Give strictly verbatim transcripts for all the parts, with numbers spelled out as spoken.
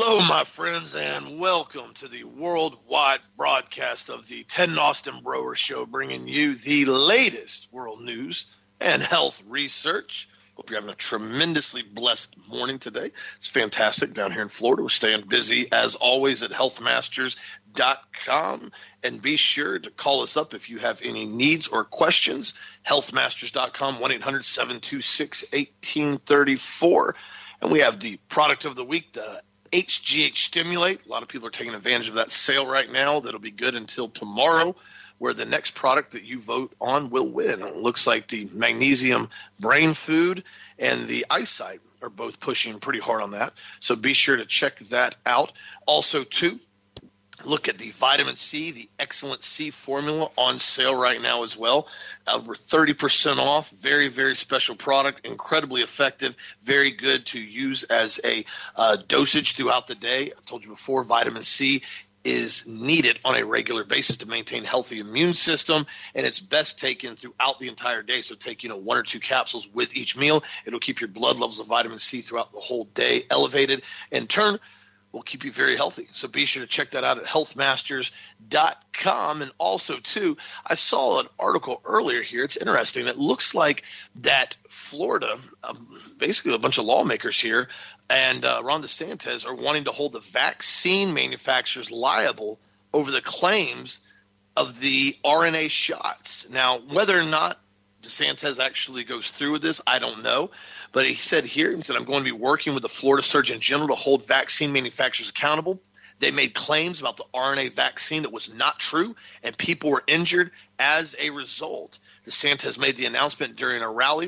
Hello, my friends, and welcome to the worldwide broadcast of the Ted Austin Broer Show, bringing you the latest world news and health research. Hope you're having a tremendously blessed morning today. It's fantastic down here in Florida. We're staying busy, as always, at health masters dot com. And be sure to call us up if you have any needs or questions. health masters dot com, one eight hundred, seven two six, one eight three four. And we have the product of the week, the H G H Stimulate. A lot of people are taking advantage of that sale right now. That'll be good until tomorrow, where the next product that you vote on will win. It looks like the magnesium brain food and the eyesight are both pushing pretty hard on that. So be sure to check that out. Also, too, look at the vitamin C, the Excellent C formula, on sale right now as well. Over thirty percent off. Very, very special product. Incredibly effective. Very good to use as a uh, dosage throughout the day. I told you before, vitamin C is needed on a regular basis to maintain healthy immune system, and it's best taken throughout the entire day. So take, you know, one or two capsules with each meal. It'll keep your blood levels of vitamin C throughout the whole day elevated. In turn, will keep you very healthy. So be sure to check that out at health masters dot com. And also, too, I saw an article earlier here. It's interesting. It looks like that Florida, um, basically a bunch of lawmakers here, and uh, Ron DeSantis are wanting to hold the vaccine manufacturers liable over the claims of the R N A shots. Now, whether or not DeSantis actually goes through with this, I don't know. But he said here, he said, I'm going to be working with the Florida Surgeon General to hold vaccine manufacturers accountable. They made claims about the R N A vaccine that was not true, and people were injured as a result. DeSantis made the announcement during a rally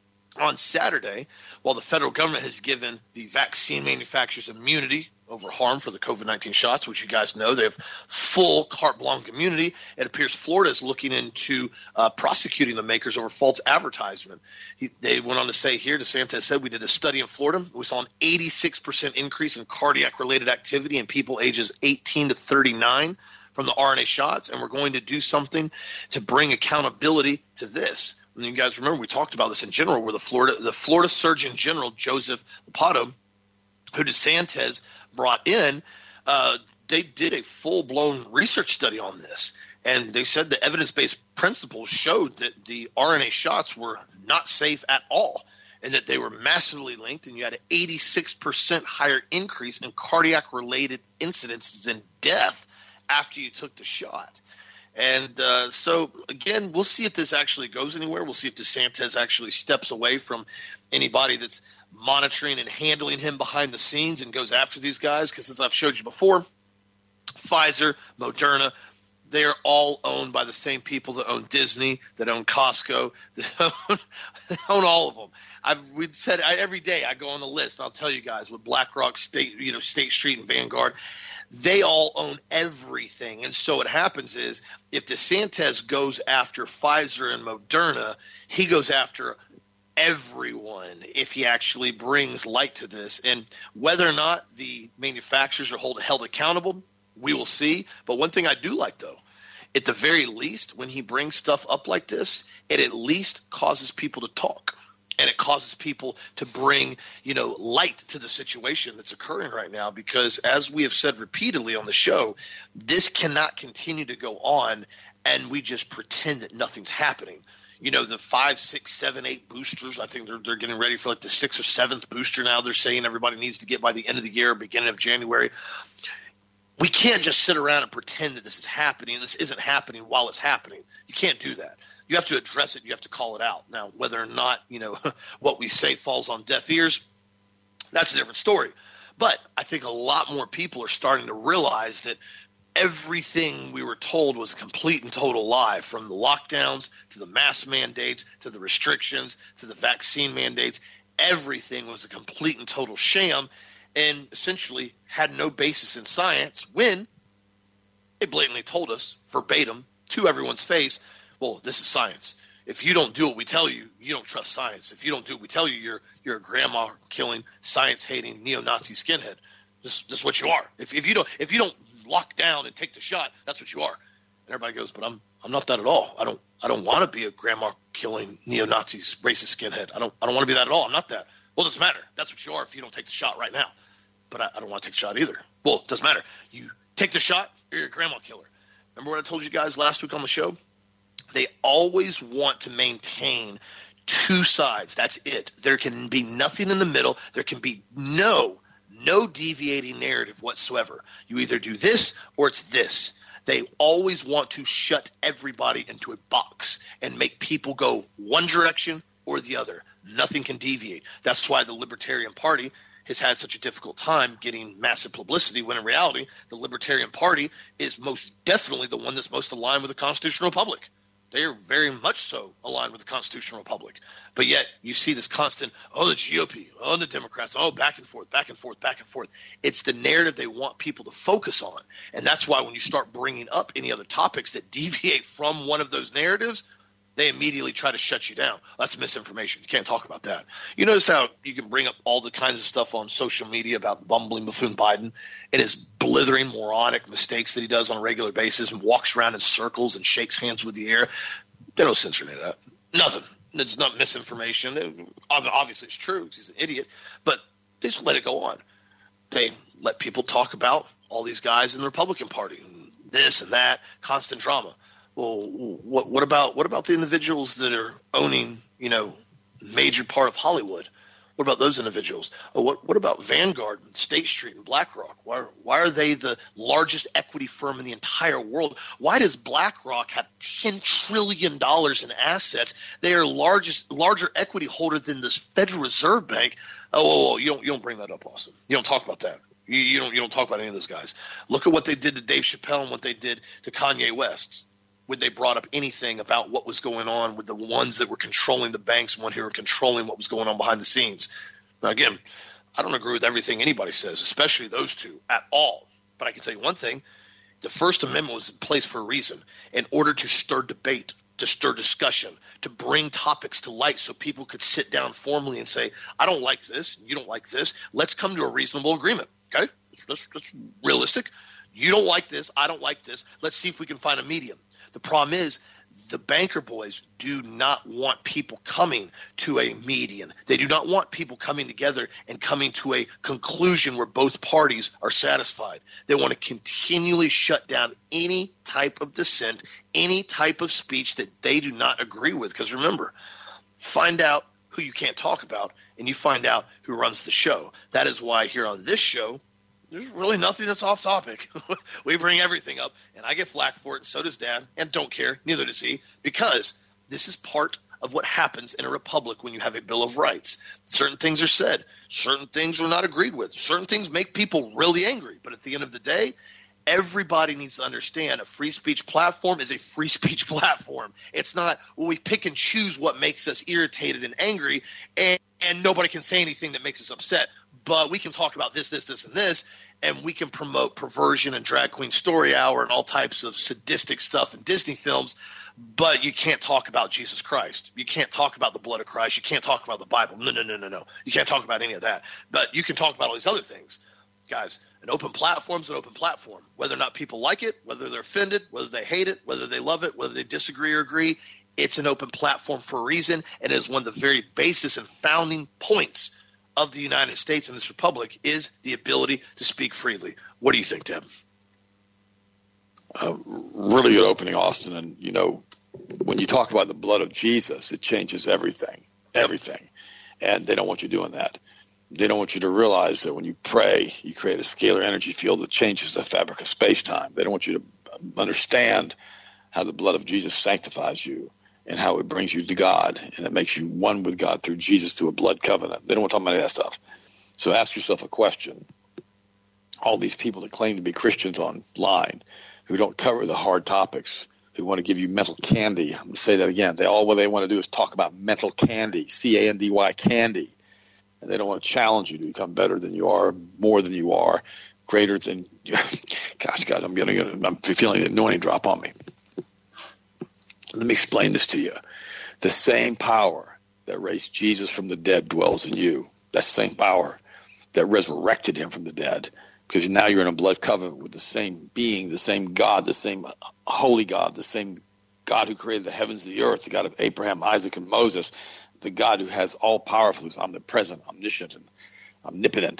on Saturday, while the federal government has given the vaccine manufacturers immunity over harm for the COVID nineteen shots, which you guys know they have full carte blanche immunity. It appears Florida is looking into uh, prosecuting the makers over false advertisement. He, they went on to say here, DeSantis said, we did a study in Florida. We saw an eighty-six percent increase in cardiac-related activity in people ages eighteen to thirty-nine from the R N A shots, and we're going to do something to bring accountability to this. And you guys remember we talked about this in general, where the Florida the Florida Surgeon General, Joseph Ladapo, who DeSantis brought in, uh, they did a full-blown research study on this. And they said the evidence-based principles showed that the R N A shots were not safe at all, and that they were massively linked, and you had an eighty-six percent higher increase in cardiac-related incidences and death after you took the shot. And uh, so, again, we'll see if this actually goes anywhere. We'll see if DeSantis actually steps away from anybody that's monitoring and handling him behind the scenes and goes after these guys. Because as I've showed you before, Pfizer, Moderna, they are all owned by the same people that own Disney, that own Costco, that own, that own all of them. I've we said I, every day I go on the list. I'll tell you guys with BlackRock, State, you know, State Street, and Vanguard, they all own everything. And so what happens is if DeSantis goes after Pfizer and Moderna, he goes after everyone if he actually brings light to this. And whether or not the manufacturers are hold, held accountable, we will see. But one thing I do like, though, at the very least, when he brings stuff up like this, it at least causes people to talk. And it causes people to bring, you know, light to the situation that's occurring right now. Because as we have said repeatedly on the show, this cannot continue to go on and we just pretend that nothing's happening. You know, the five, six, seven, eight boosters, I think they're, they're getting ready for like the sixth or seventh booster now. They're saying everybody needs to get by the end of the year, beginning of January. We can't just sit around and pretend that this is happening. This isn't happening while it's happening. You can't do that. You have to address it. You have to call it out. Now, whether or not, you know, what we say falls on deaf ears, that's a different story. But I think a lot more people are starting to realize that everything we were told was a complete and total lie, from the lockdowns to the mask mandates to the restrictions to the vaccine mandates. Everything was a complete and total sham and essentially had no basis in science when they blatantly told us verbatim to everyone's face, well, this is science. If you don't do what we tell you, you don't trust science. If you don't do what we tell you, you're you're a grandma-killing, science-hating, neo-Nazi skinhead. This, this is what you are. If, if you don't if you don't lock down and take the shot, that's what you are. And everybody goes, but I'm I'm not that at all. I don't I don't want to be a grandma-killing, neo-Nazi, racist skinhead. I don't I don't want to be that at all. I'm not that. Well, it doesn't matter. That's what you are if you don't take the shot right now. but I, I don't want to take the shot either. Well, it doesn't matter. You take the shot, you're a grandma killer. Remember what I told you guys last week on the show? They always want to maintain two sides. That's it. There can be nothing in the middle. There can be no, no deviating narrative whatsoever. You either do this or it's this. They always want to shut everybody into a box and make people go one direction or the other. Nothing can deviate. That's why the Libertarian Party has had such a difficult time getting massive publicity, when in reality, the Libertarian Party is most definitely the one that's most aligned with the Constitutional Republic. They are very much so aligned with the Constitutional Republic. But yet you see this constant, oh, the G O P, oh, the Democrats, oh, back and forth, back and forth, back and forth. It's the narrative they want people to focus on. And that's why when you start bringing up any other topics that deviate from one of those narratives, they immediately try to shut you down. That's misinformation. You can't talk about that. You notice how you can bring up all the kinds of stuff on social media about bumbling buffoon Biden and his blithering, moronic mistakes that he does on a regular basis and walks around in circles and shakes hands with the air. They don't censor any of that. Nothing. It's not misinformation. Obviously, it's true. He's an idiot. But they just let it go on. They let people talk about all these guys in the Republican Party, this and that, constant drama. Well, what, what about what about the individuals that are owning, you know, major part of Hollywood? What about those individuals? Oh, what what about Vanguard and State Street and BlackRock? Why why are they the largest equity firm in the entire world? Why does BlackRock have ten trillion dollars in assets? They are largest larger equity holder than this Federal Reserve Bank. Oh, oh, oh you don't you don't bring that up, Austin. You don't talk about that. You, you don't you don't talk about any of those guys. Look at what they did to Dave Chappelle and what they did to Kanye West. When they brought up anything about what was going on with the ones that were controlling the banks and one who were controlling what was going on behind the scenes. Now, again, I don't agree with everything anybody says, especially those two at all. But I can tell you one thing. The First Amendment was in place for a reason, in order to stir debate, to stir discussion, to bring topics to light so people could sit down formally and say, I don't like this, you don't like this. Let's come to a reasonable agreement, okay? That's, that's realistic. You don't like this, I don't like this. Let's see if we can find a medium. The problem is the banker boys do not want people coming to a median. They do not want people coming together and coming to a conclusion where both parties are satisfied. They want to continually shut down any type of dissent, any type of speech that they do not agree with. Because remember, find out who you can't talk about, and you find out who runs the show. That is why here on this show, there's really nothing that's off topic. We bring everything up, and I get flack for it, and so does Dad, and don't care, neither does he, because this is part of what happens in a republic when you have a Bill of Rights. Certain things are said. Certain things are not agreed with. Certain things make people really angry. But at the end of the day, everybody needs to understand a free speech platform is a free speech platform. It's not, well, we pick and choose what makes us irritated and angry, and, and nobody can say anything that makes us upset. But we can talk about this, this, this, and this, and we can promote perversion and drag queen story hour and all types of sadistic stuff in Disney films, but you can't talk about Jesus Christ. You can't talk about the blood of Christ. You can't talk about the Bible. No, no, no, no, no. You can't talk about any of that. But you can talk about all these other things. Guys, an open platform is an open platform. Whether or not people like it, whether they're offended, whether they hate it, whether they love it, whether they disagree or agree, it's an open platform for a reason, and it is one of the very basis and founding points of the United States and this republic is the ability to speak freely. What do you think, Deb? Uh, really good opening, Austin. And, you know, when you talk about the blood of Jesus, it changes everything, everything. And they don't want you doing that. They don't want you to realize that when you pray, you create a scalar energy field that changes the fabric of space-time. They don't want you to understand how the blood of Jesus sanctifies you and how it brings you to God, and it makes you one with God through Jesus through a blood covenant. They don't want to talk about any of that stuff. So ask yourself a question. All these people that claim to be Christians online who don't cover the hard topics, who want to give you mental candy. I'm going to say that again. They all what they want to do is talk about mental candy, C A N D Y, candy. And they don't want to challenge you to become better than you are, more than you are, greater than – gosh, guys, I'm, getting, I'm feeling the anointing drop on me. Let me explain this to you. The same power that raised Jesus from the dead dwells in you. That same power that resurrected him from the dead, because now you're in a blood covenant with the same being, the same God, the same holy God, the same God who created the heavens and the earth, the God of Abraham, Isaac, and Moses, the God who has all powerful, who's omnipresent, omniscient, and omnipotent,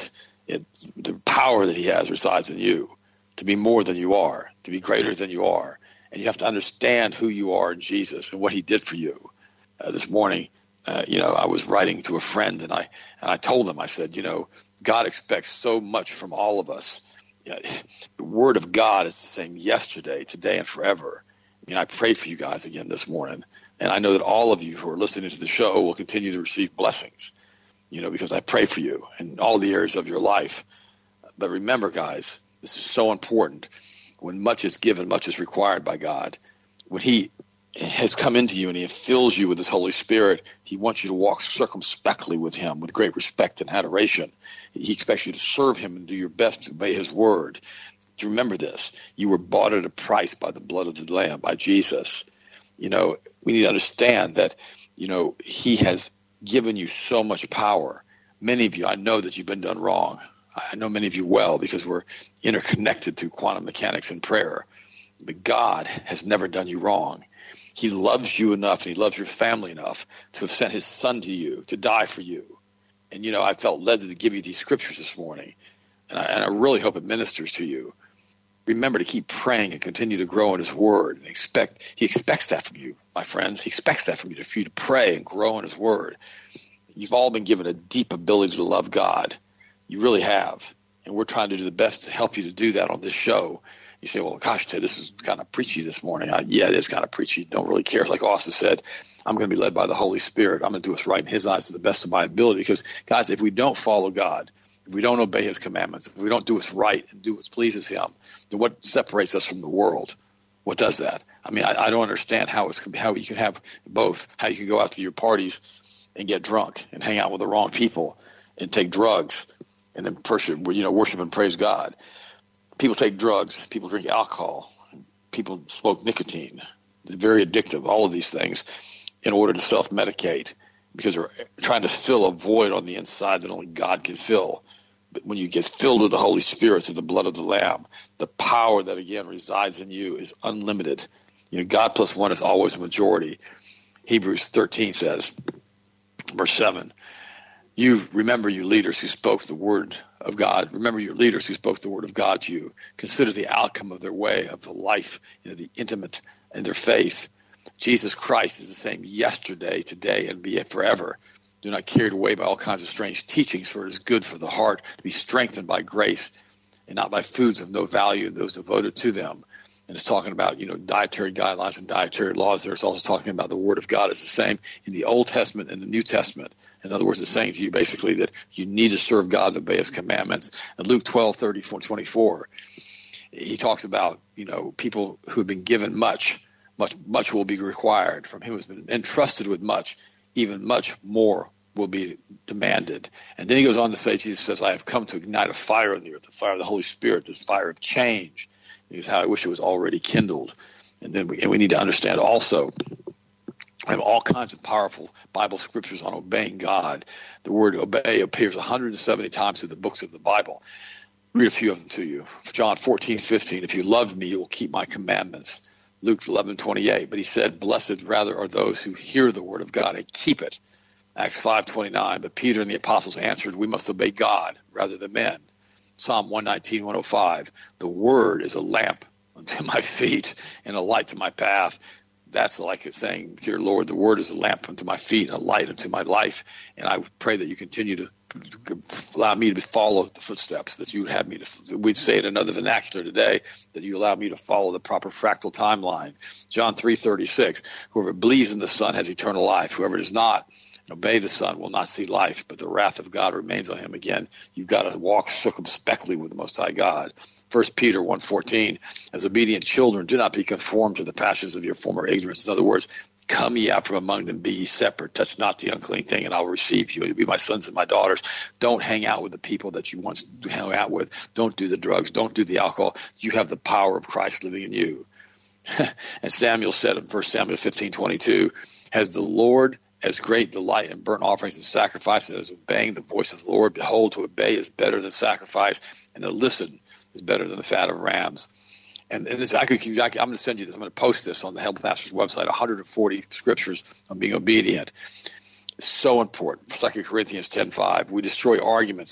It, the power that he has resides in you to be more than you are, to be greater than you are. And you have to understand who you are in Jesus and what he did for you. Uh, this morning, uh, you know, I was writing to a friend, and I and I told him, I said, you know, God expects so much from all of us. You know, the word of God is the same yesterday, today, and forever. I mean, I prayed for you guys again this morning, and I know that all of you who are listening to the show will continue to receive blessings, you know, because I pray for you in all the areas of your life. But remember, guys, this is so important. When much is given, much is required by God. When he has come into you and he fills you with his Holy Spirit, he wants you to walk circumspectly with him, with great respect and adoration. He expects you to serve him and do your best to obey his word. To remember this, you were bought at a price by the blood of the Lamb, by Jesus. You know, we need to understand that, you know, he has given you so much power. Many of you, I know that you've been done wrong. I know many of you well because we're interconnected through quantum mechanics and prayer. But God has never done you wrong. He loves you enough, and he loves your family enough to have sent his son to you, to die for you. And, you know, I felt led to give you these scriptures this morning, and I, and I really hope it ministers to you. Remember to keep praying and continue to grow in his word. And expect He expects that from you, my friends. He expects that from you, for you to pray and grow in his word. You've all been given a deep ability to love God. You really have. And we're trying to do the best to help you to do that on this show. You say, well, gosh, Ted, this is kind of preachy this morning. I, yeah, it is kind of preachy. Don't really care. Like Austin said, I'm going to be led by the Holy Spirit. I'm going to do what's right in his eyes to the best of my ability. Because, guys, if we don't follow God, if we don't obey his commandments, if we don't do what's right and do what pleases him, then what separates us from the world? What does that? I mean, I, I don't understand how it's how you can have both, how you can go out to your parties and get drunk and hang out with the wrong people and take drugs and then worship, you know, worship and praise God. People take drugs, people drink alcohol, people smoke nicotine. It's very addictive, all of these things, in order to self-medicate because they're trying to fill a void on the inside that only God can fill. But when you get filled with the Holy Spirit through the blood of the Lamb, the power that, again, resides in you is unlimited. You know, God plus one is always a majority. Hebrews thirteen says, verse seven, you remember you leaders who spoke the word of God. Remember your leaders who spoke the word of God to you. Consider the outcome of their way, of the life, you know, the intimate in their faith. Jesus Christ is the same yesterday, today, and be it forever. Do not carried away by all kinds of strange teachings, for it is good for the heart to be strengthened by grace and not by foods of no value and those devoted to them. And it's talking about, you know, dietary guidelines and dietary laws there. It's also talking about the word of God is the same in the Old Testament and the New Testament. In other words, it's saying to you basically that you need to serve God and obey his commandments. And Luke twelve, thirty-four, twenty-four, he talks about, you know, people who have been given much, much, much will be required. From him who has been entrusted with much, even much more will be demanded. And then he goes on to say, Jesus says, I have come to ignite a fire in the earth, the fire of the Holy Spirit, this fire of change. Is how I wish it was already kindled. And then we, and we need to understand also, I have all kinds of powerful Bible scriptures on obeying God. The word obey appears one hundred seventy times through the books of the Bible. Read a few of them to you. John fourteen, fifteen, if you love me, you will keep my commandments. Luke eleven, twenty-eight, but he said, blessed rather are those who hear the word of God and keep it. Acts five, twenty-nine, but Peter and the apostles answered, we must obey God rather than men. Psalm one nineteen, one oh five, the word is a lamp unto my feet and a light to my path. That's like it's saying, dear Lord, the word is a lamp unto my feet and a light unto my life. And I pray that you continue to allow me to follow the footsteps that you would have me to. We'd say it in another vernacular today, that you allow me to follow the proper fractal timeline. John three, thirty-six, whoever believes in the Son has eternal life. Whoever does not obey the Son will not see life, but the wrath of God remains on him. Again, you've got to walk circumspectly with the Most High God. First Peter one fourteen, as obedient children, do not be conformed to the passions of your former ignorance. In other words, come ye out from among them, be ye separate. Touch not the unclean thing, and I'll receive you. You'll be my sons and my daughters. Don't hang out with the people that you once hung out with. Don't do the drugs. Don't do the alcohol. You have the power of Christ living in you. And Samuel said in First Samuel fifteen, twenty-two, has the Lord as great delight in burnt offerings and sacrifices as obeying the voice of the Lord. Behold, to obey is better than sacrifice, and to listen is better than the fat of rams. And, and this, I could, I could, I'm going to send you this. I'm going to post this on the Health Masters website, one hundred forty scriptures on being obedient. It's so important. Second Corinthians ten five, we destroy arguments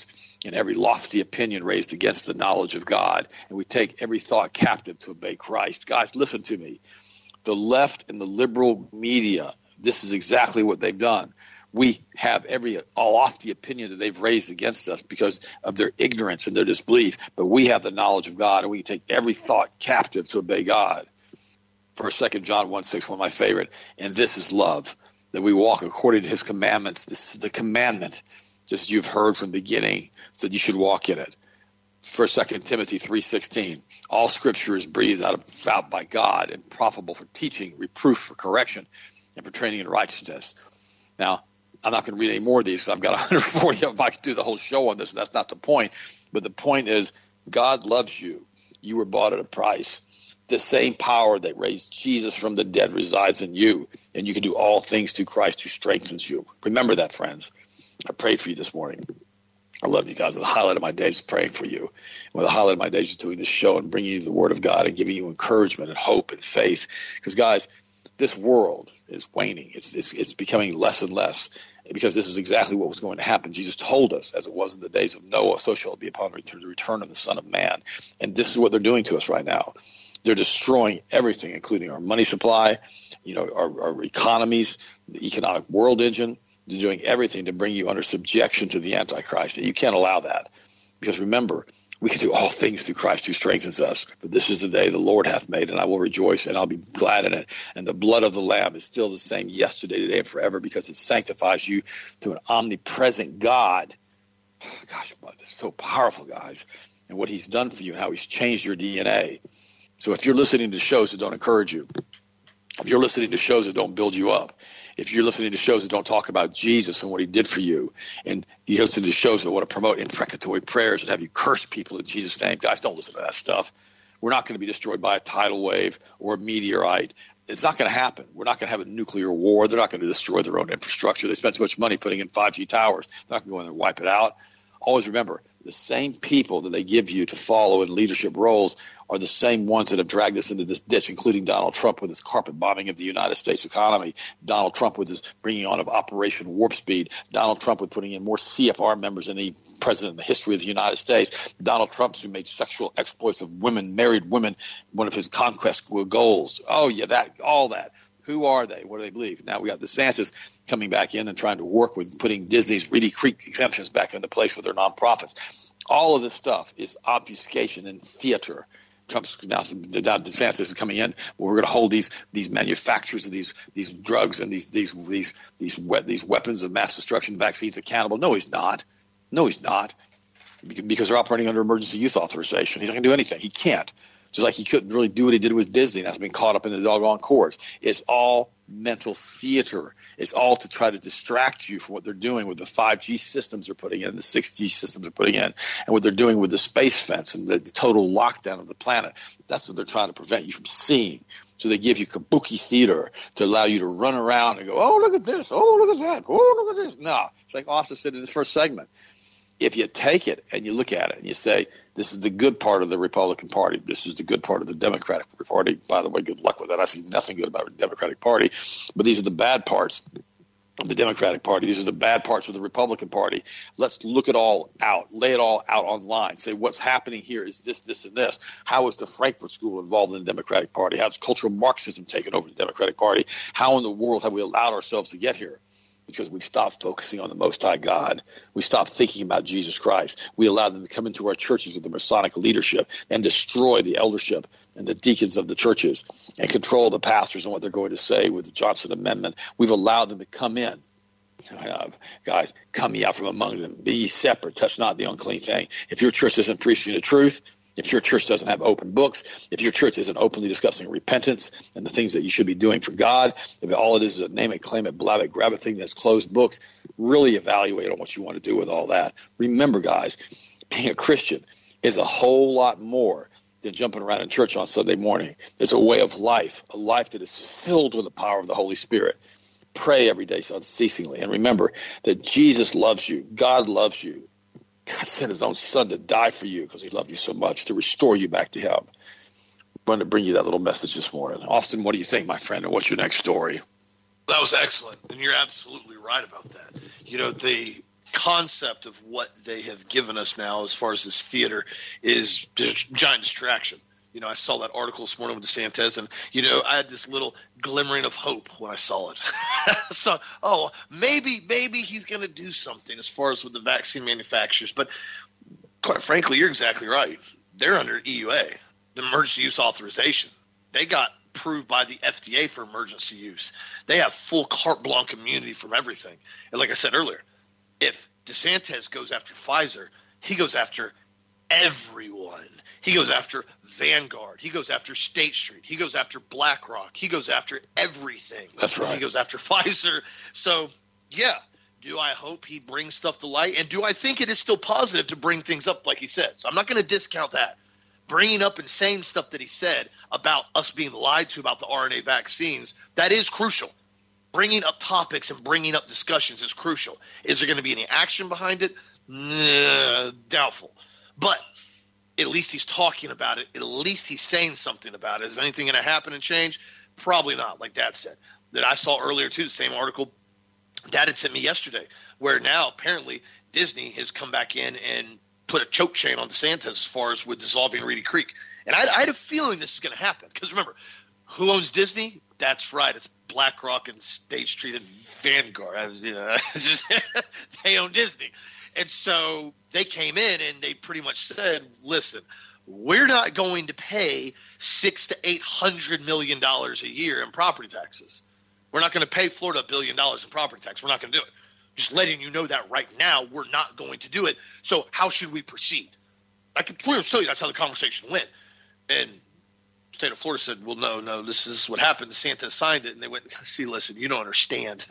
and every lofty opinion raised against the knowledge of God, and we take every thought captive to obey Christ. Guys, listen to me. The left and the liberal media, this is exactly what they've done. We have every lofty opinion that they've raised against us because of their ignorance and their disbelief, but we have the knowledge of God, and we take every thought captive to obey God. First, Second John one six, one of my favorite, and this is love, that we walk according to his commandments. This is the commandment, just as you've heard from the beginning, so that you should walk in it. First, Second Timothy three sixteen, all Scripture is breathed out, of, out by God and profitable for teaching, reproof, for correction, and for training in righteousness. Now, I'm not going to read any more of these. I've got one hundred forty of them. I could do the whole show on this, and that's not the point. But the point is, God loves you. You were bought at a price. The same power that raised Jesus from the dead resides in you, and you can do all things through Christ who strengthens you. Remember that, friends. I prayed for you this morning. I love you guys. The highlight of my days is praying for you. Well, the highlight of my days is doing this show and bringing you the Word of God and giving you encouragement and hope and faith. Because, guys, this world is waning. It's, it's, it's becoming less and less, because this is exactly what was going to happen. Jesus told us, as it was in the days of Noah, so shall it be upon the return of the Son of Man. And this is what they're doing to us right now. They're destroying everything, including our money supply, you know, our, our economies, the economic world engine. They're doing everything to bring you under subjection to the Antichrist. And you can't allow that, because remember, we can do all things through Christ who strengthens us. But this is the day the Lord hath made, and I will rejoice, and I'll be glad in it. And the blood of the Lamb is still the same yesterday, today, and forever, because it sanctifies you to an omnipresent God. Gosh, it's so powerful, guys, and what he's done for you and how he's changed your D N A. So if you're listening to shows that don't encourage you, if you're listening to shows that don't build you up, if you're listening to shows that don't talk about Jesus and what he did for you, and you listen to shows that want to promote imprecatory prayers and have you curse people in Jesus' name, guys, don't listen to that stuff. We're not going to be destroyed by a tidal wave or a meteorite. It's not going to happen. We're not going to have a nuclear war. They're not going to destroy their own infrastructure. They spent too much money putting in five G towers. They're not going to go in there and wipe it out. Always remember, the same people that they give you to follow in leadership roles are the same ones that have dragged us into this ditch, including Donald Trump with his carpet bombing of the United States economy, Donald Trump with his bringing on of Operation Warp Speed, Donald Trump with putting in more C F R members than any president in the history of the United States, Donald Trump who made sexual exploits of women, married women, one of his conquest goals. Oh, yeah, that all that. Who are they? What do they believe? Now we got DeSantis coming back in and trying to work with putting Disney's Reedy Creek exemptions back into place with their nonprofits. All of this stuff is obfuscation and theater. Trump's now, now DeSantis is coming in. Well, we're going to hold these these manufacturers of these these drugs and these these these these we, these weapons of mass destruction vaccines accountable. No, he's not. No, he's not. Because they're operating under emergency use authorization. He's not going to do anything. He can't. Just like he couldn't really do what he did with Disney. That's been caught up in the doggone courts. It's all mental theater. It's all to try to distract you from what they're doing with the five G systems they're putting in, the six G systems they're putting in, and what they're doing with the space fence and the, the total lockdown of the planet. That's what they're trying to prevent you from seeing. So they give you kabuki theater to allow you to run around and go, oh, look at this. Oh, look at that. Oh, look at this. No, it's like Austin said in his first segment. If you take it and you look at it and you say, this is the good part of the Republican Party, this is the good part of the Democratic Party. By the way, good luck with that. I see nothing good about the Democratic Party. But these are the bad parts of the Democratic Party. These are the bad parts of the Republican Party. Let's look it all out, lay it all out online. Say what's happening here is this, this, and this. How is the Frankfurt School involved in the Democratic Party? How has cultural Marxism taken over the Democratic Party? How in the world have we allowed ourselves to get here? Because we stopped focusing on the Most High God. We stopped thinking about Jesus Christ. We allowed them to come into our churches with the Masonic leadership and destroy the eldership and the deacons of the churches and control the pastors and what they're going to say with the Johnson Amendment. We've allowed them to come in. Uh, guys, come ye out from among them. Be ye separate. Touch not the unclean thing. If your church isn't preaching the truth, if your church doesn't have open books, if your church isn't openly discussing repentance and the things that you should be doing for God, if all it is is a name it, claim it, blab it, grab a thing that's closed books, really evaluate on what you want to do with all that. Remember, guys, being a Christian is a whole lot more than jumping around in church on Sunday morning. It's a way of life, a life that is filled with the power of the Holy Spirit. Pray every day unceasingly. And remember that Jesus loves you. God loves you. God sent his own son to die for you because he loved you so much, to restore you back to him. I'm going to bring you that little message this morning. Austin, what do you think, my friend, and what's your next story? That was excellent, and you're absolutely right about that. You know, the concept of what they have given us now as far as this theater is just giant distraction. You know, I saw that article this morning with DeSantis, and, you know, I had this little glimmering of hope when I saw it. So, oh, maybe maybe he's going to do something as far as with the vaccine manufacturers. But quite frankly, you're exactly right. They're under E U A, the emergency use authorization. They got approved by the F D A for emergency use. They have full carte blanche immunity from everything. And like I said earlier, if DeSantis goes after Pfizer, he goes after everyone. He goes after Vanguard. He goes after State Street. He goes after BlackRock. He goes after everything. That's right. He goes after Pfizer. So, yeah, do I hope he brings stuff to light? And do I think it is still positive to bring things up like he said? So I'm not going to discount that. Bringing up and saying stuff that he said about us being lied to about the R N A vaccines, that is crucial. Bringing up topics and bringing up discussions is crucial. Is there going to be any action behind it? Nah, doubtful. But at least he's talking about it. At least he's saying something about it. Is anything going to happen and change? Probably not, like Dad said. That I saw earlier, too, the same article Dad had sent me yesterday, where now apparently Disney has come back in and put a choke chain on DeSantis as far as with dissolving Reedy Creek. And I, I had a feeling this is going to happen. Because remember, who owns Disney? That's right. It's BlackRock and State Street and Vanguard. I, you know, just, they own Disney. And so they came in and they pretty much said, listen, we're not going to pay six to eight hundred million dollars a year in property taxes. We're not going to pay Florida a billion dollars in property tax. We're not going to do it. Just letting you know that right now, we're not going to do it. So how should we proceed? I can clearly tell you that's how the conversation went. And the state of Florida said, well, no, no, this is what happened. DeSantis signed it. And they went, see, listen, you don't understand.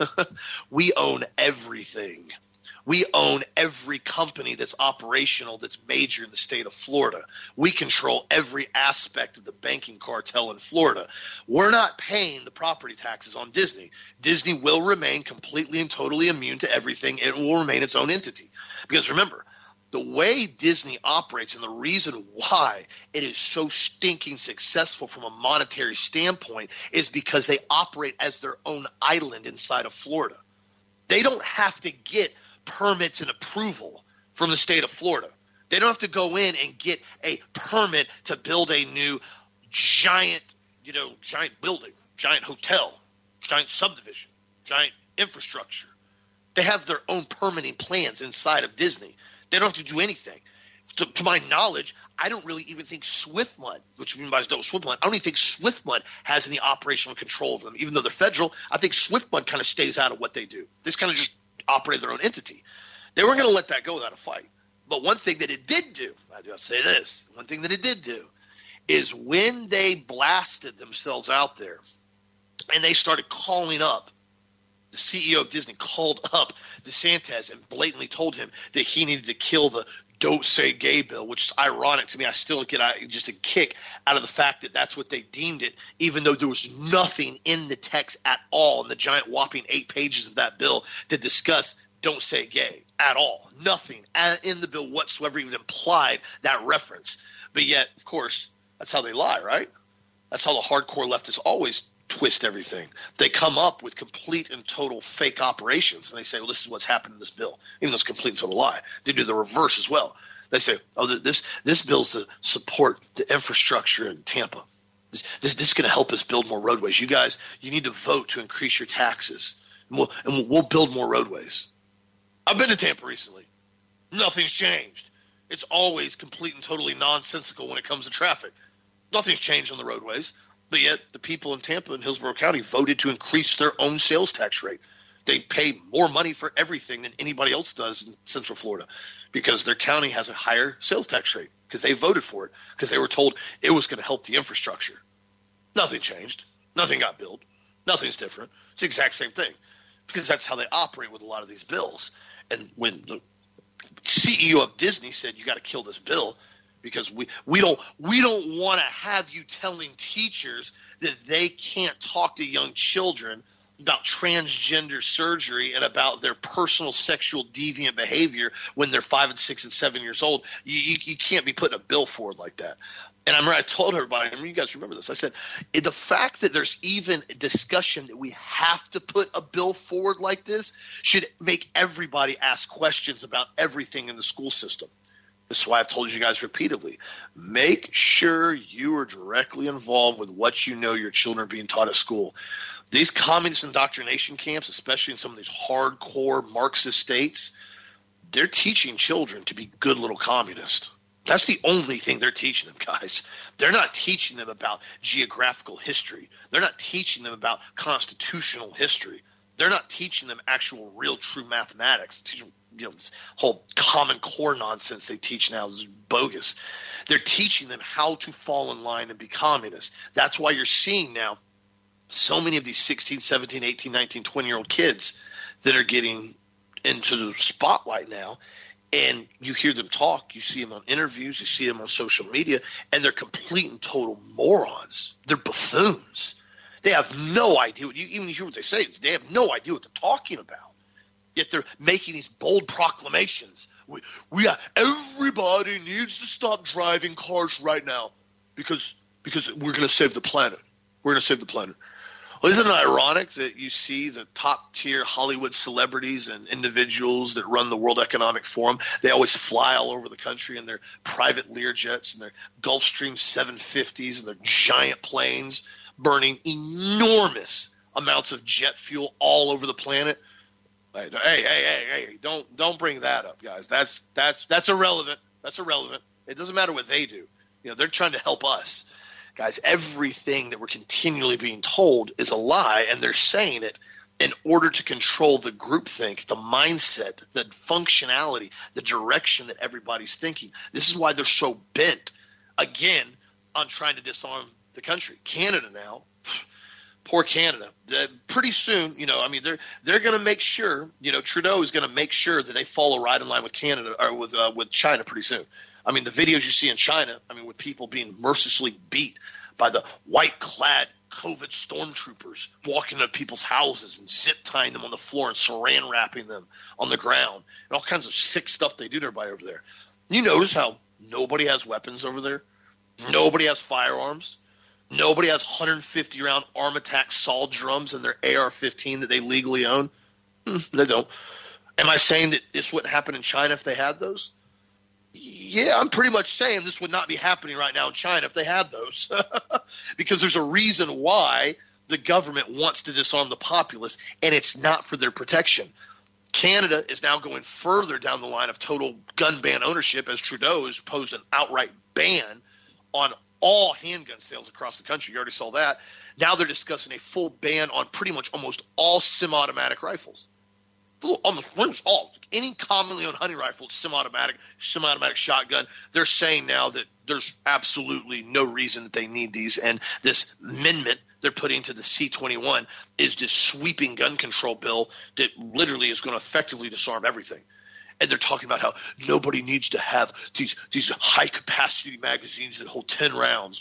We own everything. We own every company that's operational that's major in the state of Florida. We control every aspect of the banking cartel in Florida. We're not paying the property taxes on Disney. Disney will remain completely and totally immune to everything. It will remain its own entity. Because remember, the way Disney operates and the reason why it is so stinking successful from a monetary standpoint is because they operate as their own island inside of Florida. They don't have to get permits and approval from the state of Florida. They don't have to go in and get a permit to build a new giant, you know, giant building, giant hotel, giant subdivision, giant infrastructure. They have their own permitting plans inside of Disney. They don't have to do anything. To, to my knowledge, I don't really even think SwiftMud, which everybody's done with SwiftMud, I don't even think SwiftMud has any operational control of them. Even though they're federal, I think SwiftMud kind of stays out of what they do. They kind of just operate their own entity. They weren't going to let that go without a fight. But one thing that it did do, I do have to say this, one thing that it did do is when they blasted themselves out there and they started calling up, the C E O of Disney called up DeSantis and blatantly told him that he needed to kill the Don't Say Gay bill, which is ironic to me. I still get just a kick out of the fact that that's what they deemed it, even though there was nothing in the text at all in the giant whopping eight pages of that bill to discuss Don't Say Gay at all. Nothing in the bill whatsoever even implied that reference. But yet, of course, that's how they lie, right? That's how the hardcore leftists always twist everything. They come up with complete and total fake operations, and they say, well, this is what's happened in this bill, even though it's a complete and total lie. They do the reverse as well. They say, oh, this this bill's to support the infrastructure in Tampa. This, this, this is going to help us build more roadways. You guys, you need to vote to increase your taxes, and we'll, and we'll build more roadways. I've been to Tampa recently. Nothing's changed. It's always complete and totally nonsensical when it comes to traffic. Nothing's changed on the roadways. But yet the people in Tampa and Hillsborough County voted to increase their own sales tax rate. They pay more money for everything than anybody else does in Central Florida because their county has a higher sales tax rate because they voted for it because they were told it was going to help the infrastructure. Nothing changed. Nothing got built. Nothing's different. It's the exact same thing because that's how they operate with a lot of these bills. And when the C E O of Disney said you got to kill this bill, because we, we don't we don't want to have you telling teachers that they can't talk to young children about transgender surgery and about their personal sexual deviant behavior when they're five and six and seven years old. You, you, you can't be putting a bill forward like that. And I remember I told everybody, I mean, you guys remember this. I said, the fact that there's even a discussion that we have to put a bill forward like this should make everybody ask questions about everything in the school system. This is why I've told you guys repeatedly, make sure you are directly involved with what you know your children are being taught at school. These communist indoctrination camps, especially in some of these hardcore Marxist states, they're teaching children to be good little communists. That's the only thing they're teaching them, guys. They're not teaching them about geographical history. They're not teaching them about constitutional history. They're not teaching them actual, real, true mathematics. Teaching, you know, this whole Common Core nonsense they teach now is bogus. They're teaching them how to fall in line and be communists. That's why you're seeing now so many of these sixteen, seventeen, eighteen, nineteen, twenty-year-old kids that are getting into the spotlight now. And you hear them talk, you see them on interviews, you see them on social media, and they're complete and total morons. They're buffoons. They have no idea what you even hear what they say. They have no idea what they're talking about. Yet they're making these bold proclamations. We, we are, everybody needs to stop driving cars right now because because we're going to save the planet. We're going to save the planet. Well, isn't it ironic that you see the top-tier Hollywood celebrities and individuals that run the World Economic Forum, they always fly all over the country in their private Learjets and their Gulfstream seven fifties and their giant planes, burning enormous amounts of jet fuel all over the planet? Hey, hey, hey, hey, don't don't bring that up, guys. That's that's that's irrelevant. That's irrelevant. It doesn't matter what they do. You know, they're trying to help us. Guys, everything that we're continually being told is a lie, and they're saying it in order to control the groupthink, the mindset, the functionality, the direction that everybody's thinking. This is why they're so bent, again, on trying to disarm the country. Canada now, poor Canada. The, pretty soon, you know, I mean, they're they're going to make sure, you know, Trudeau is going to make sure that they follow right in line with Canada or with uh, with China pretty soon. I mean, the videos you see in China, I mean, with people being mercilessly beat by the white-clad COVID stormtroopers walking into people's houses and zip-tying them on the floor and saran wrapping them on the ground and all kinds of sick stuff they do to everybody over there. You notice how nobody has weapons over there? Nobody has firearms? Nobody has one hundred fifty round Armatac Saw drums in their A R fifteen that they legally own? Hmm, they don't. Am I saying that this wouldn't happen in China if they had those? Yeah, I'm pretty much saying this would not be happening right now in China if they had those because there's a reason why the government wants to disarm the populace, and it's not for their protection. Canada is now going further down the line of total gun ban ownership as Trudeau has imposed an outright ban on all handgun sales across the country. You already saw that. Now they're discussing a full ban on pretty much almost all semi-automatic rifles. Almost all. Any commonly owned hunting rifle, semi-automatic, semi-automatic shotgun, they're saying now that there's absolutely no reason that they need these. And this amendment they're putting to the C twenty-one is this sweeping gun control bill that literally is going to effectively disarm everything. And they're talking about how nobody needs to have these these high-capacity magazines that hold ten rounds.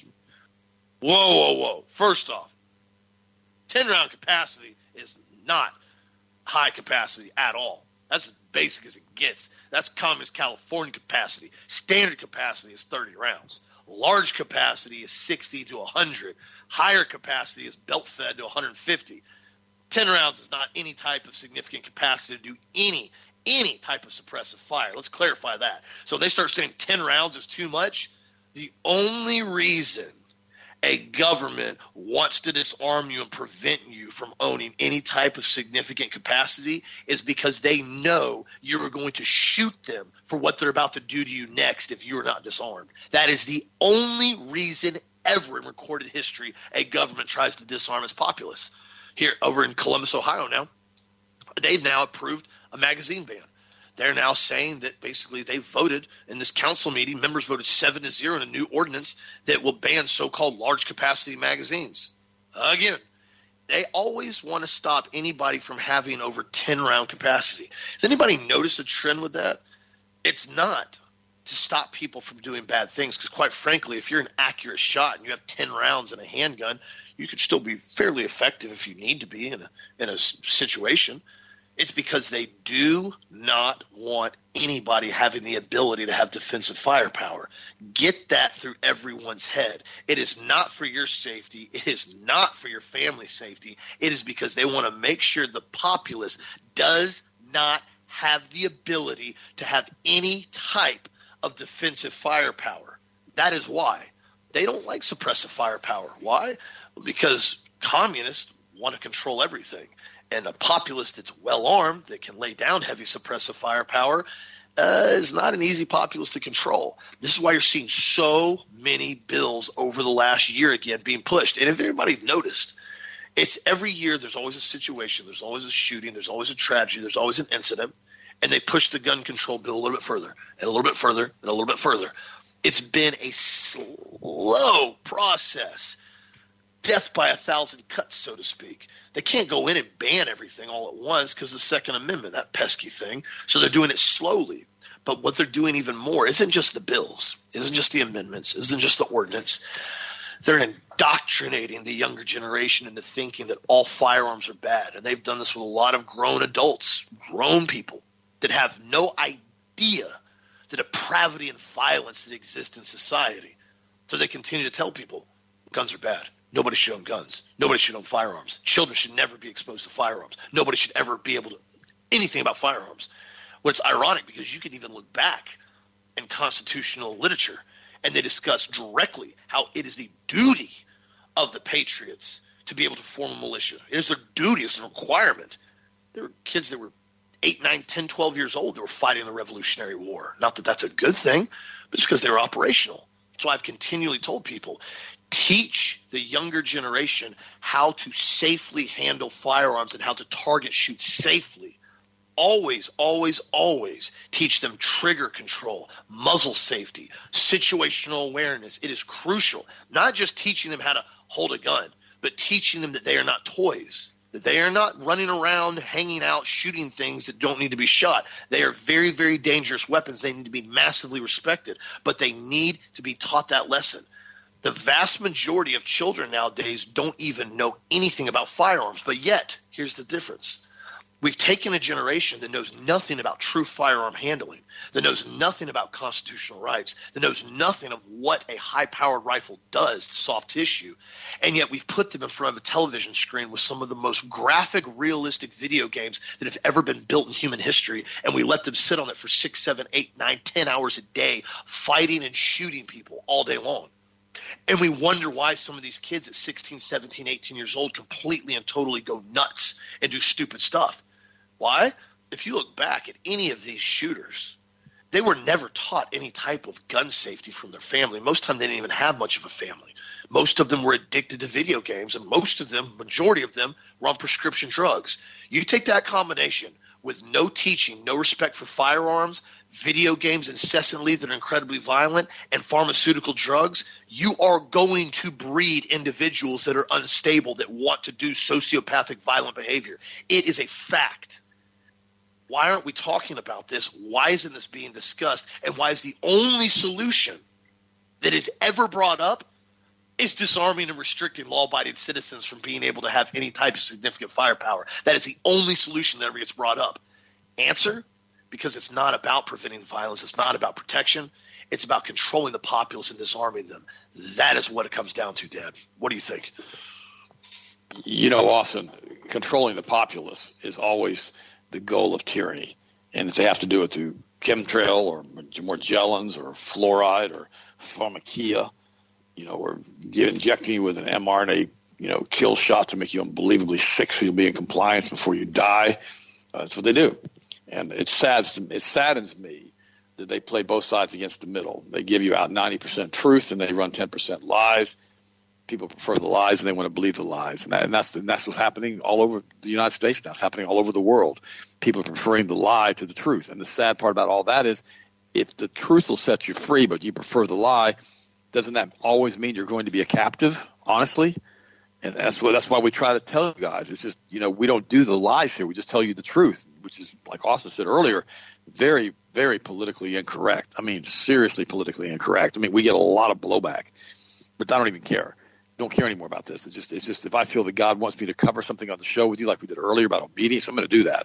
Whoa, whoa, whoa. First off, ten-round capacity is not high capacity at all. That's as basic as it gets. That's Communist California capacity. Standard capacity is thirty rounds. Large capacity is sixty to one hundred. Higher capacity is belt-fed to one hundred fifty. ten rounds is not any type of significant capacity to do any any type of suppressive fire. Let's clarify that. So they start saying ten rounds is too much. The only reason a government wants to disarm you and prevent you from owning any type of significant capacity is because they know you're going to shoot them for what they're about to do to you next if you're not disarmed. That is the only reason ever in recorded history a government tries to disarm its populace. Here over in Columbus, Ohio now, they've now approved a magazine ban. They're now saying that basically they voted in this council meeting, members voted seven to zero in a new ordinance that will ban so-called large capacity magazines. Again, they always want to stop anybody from having over ten round capacity. Does anybody notice a trend with that? It's not to stop people from doing bad things because quite frankly, if you're an accurate shot and you have ten rounds in a handgun, you could still be fairly effective if you need to be in a, in a situation. It's because they do not want anybody having the ability to have defensive firepower. Get that through everyone's head. It is not for your safety. It is not for your family's safety. It is because they want to make sure the populace does not have the ability to have any type of defensive firepower. That is why. They don't like suppressive firepower. Why? Because communists want to control everything. And a populace that's well-armed, that can lay down heavy suppressive firepower, uh, is not an easy populace to control. This is why you're seeing so many bills over the last year again being pushed. And if everybody's noticed, it's every year there's always a situation, there's always a shooting, there's always a tragedy, there's always an incident, and they push the gun control bill a little bit further and a little bit further and a little bit further. It's been a slow process. Death by a thousand cuts, so to speak. They can't go in and ban everything all at once because the Second Amendment, that pesky thing. So they're doing it slowly. But what they're doing even more isn't just the bills, isn't just the amendments, isn't just the ordinance. They're indoctrinating the younger generation into thinking that all firearms are bad. And they've done this with a lot of grown adults, grown people that have no idea the depravity and violence that exists in society. So they continue to tell people guns are bad. Nobody should own guns. Nobody should own firearms. Children should never be exposed to firearms. Nobody should ever be able to anything about firearms. Well, it's ironic because you can even look back in constitutional literature and they discuss directly how it is the duty of the patriots to be able to form a militia. It is their duty. It's a requirement. There were kids that were eight, nine, ten, twelve years old that were fighting the Revolutionary War. Not that that's a good thing, but it's because they were operational. So I've continually told people, teach the younger generation how to safely handle firearms and how to target shoot safely. Always, always, always teach them trigger control, muzzle safety, situational awareness. It is crucial. Not just teaching them how to hold a gun, but teaching them that they are not toys, that they are not running around, hanging out, shooting things that don't need to be shot. They are very, very dangerous weapons. They need to be massively respected, but they need to be taught that lesson. The vast majority of children nowadays don't even know anything about firearms, but yet, here's the difference. We've taken a generation that knows nothing about true firearm handling, that knows nothing about constitutional rights, that knows nothing of what a high-powered rifle does to soft tissue, and yet we've put them in front of a television screen with some of the most graphic, realistic video games that have ever been built in human history, and we let them sit on it for six, seven, eight, nine, ten hours a day, fighting and shooting people all day long. And we wonder why some of these kids at sixteen, seventeen, eighteen years old completely and totally go nuts and do stupid stuff. Why? If you look back at any of these shooters, they were never taught any type of gun safety from their family. Most of the time, they didn't even have much of a family. Most of them were addicted to video games, and most of them, majority of them, were on prescription drugs. You take that combination with no teaching, no respect for firearms, video games incessantly that are incredibly violent, and pharmaceutical drugs, you are going to breed individuals that are unstable, that want to do sociopathic violent behavior. It is a fact. Why aren't we talking about this? Why isn't this being discussed? And why is the only solution that is ever brought up is disarming and restricting law-abiding citizens from being able to have any type of significant firepower? That is the only solution that ever gets brought up. Answer? Because it's not about preventing violence. It's not about protection. It's about controlling the populace and disarming them. That is what it comes down to, Dad. What do you think? You know, Austin, controlling the populace is always the goal of tyranny. And if they have to do it through chemtrail or Morgellons or fluoride or pharmakia, you know, or injecting you with an mRNA, you know, kill shot to make you unbelievably sick so you'll be in compliance before you die. Uh, that's what they do. And it saddens, it saddens me that they play both sides against the middle. They give you out ninety percent truth and they run ten percent lies. People prefer the lies and they want to believe the lies. And, that, and, that's, and that's what's happening all over the United States now. It's happening all over the world. People are preferring the lie to the truth. And the sad part about all that is if the truth will set you free but you prefer the lie, doesn't that always mean you're going to be a captive, honestly? And that's what, that's why we try to tell you guys. It's just, you know, we don't do the lies here. We just tell you the truth, which is, like Austin said earlier, very, very politically incorrect. I mean, seriously politically incorrect. I mean, we get a lot of blowback, but I don't even care. Don't care anymore about this. It's just, it's just if I feel that God wants me to cover something on the show with you like we did earlier about obedience, I'm going to do that.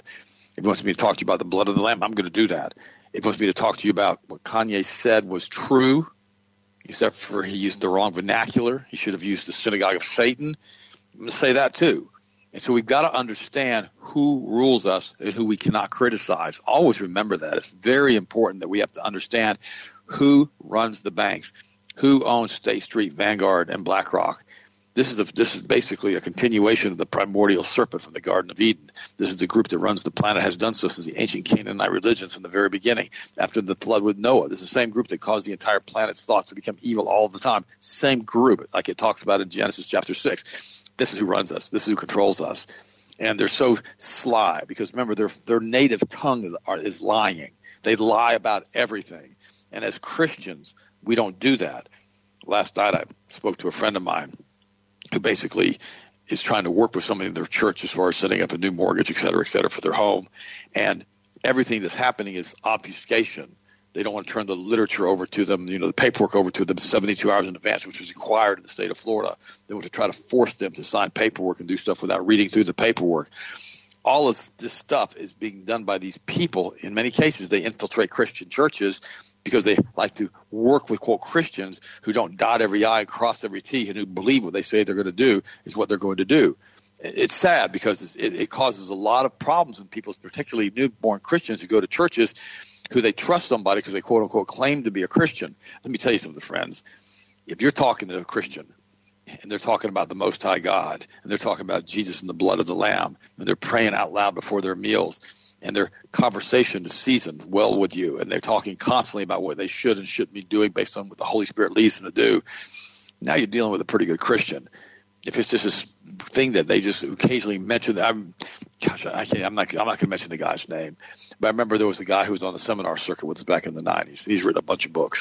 If he wants me to talk to you about the blood of the Lamb, I'm going to do that. If he wants me to talk to you about what Kanye said was true, except for he used the wrong vernacular, he should have used the synagogue of Satan, I'm going to say that too. And so we've got to understand who rules us and who we cannot criticize. Always remember that. It's very important that we have to understand who runs the banks, who owns State Street, Vanguard, and BlackRock. This is a, this is basically a continuation of the primordial serpent from the Garden of Eden. This is the group that runs the planet, has done so since the ancient Canaanite religions in the very beginning, after the flood with Noah. This is the same group that caused the entire planet's thoughts to become evil all the time. Same group, like it talks about in Genesis chapter six. This is who runs us. This is who controls us. And they're so sly because, remember, their their native tongue is, are, is lying. They lie about everything. And as Christians, we don't do that. Last night I spoke to a friend of mine who basically is trying to work with somebody in their church as far as setting up a new mortgage, et cetera, et cetera, for their home. And everything that's happening is obfuscation. They don't want to turn the literature over to them, you know, the paperwork over to them seventy-two hours in advance, which was required in the state of Florida. They want to try to force them to sign paperwork and do stuff without reading through the paperwork. All of this stuff is being done by these people. In many cases, they infiltrate Christian churches because they like to work with, quote, Christians who don't dot every I and cross every T and who believe what they say they're going to do is what they're going to do. It's sad because it, it causes a lot of problems when people, particularly newborn Christians who go to churches who they trust somebody because they, quote, unquote, claim to be a Christian. Let me tell you something, friends. If you're talking to a Christian and they're talking about the Most High God and they're talking about Jesus and the blood of the Lamb and they're praying out loud before their meals and their conversation is seasoned well with you and they're talking constantly about what they should and shouldn't be doing based on what the Holy Spirit leads them to do, now you're dealing with a pretty good Christian. If it's just this thing that they just occasionally mention, I'm, gosh, I can't, I'm not, I'm not going to mention the guy's name, but I remember there was a guy who was on the seminar circuit with us back in the nineties. He's written a bunch of books,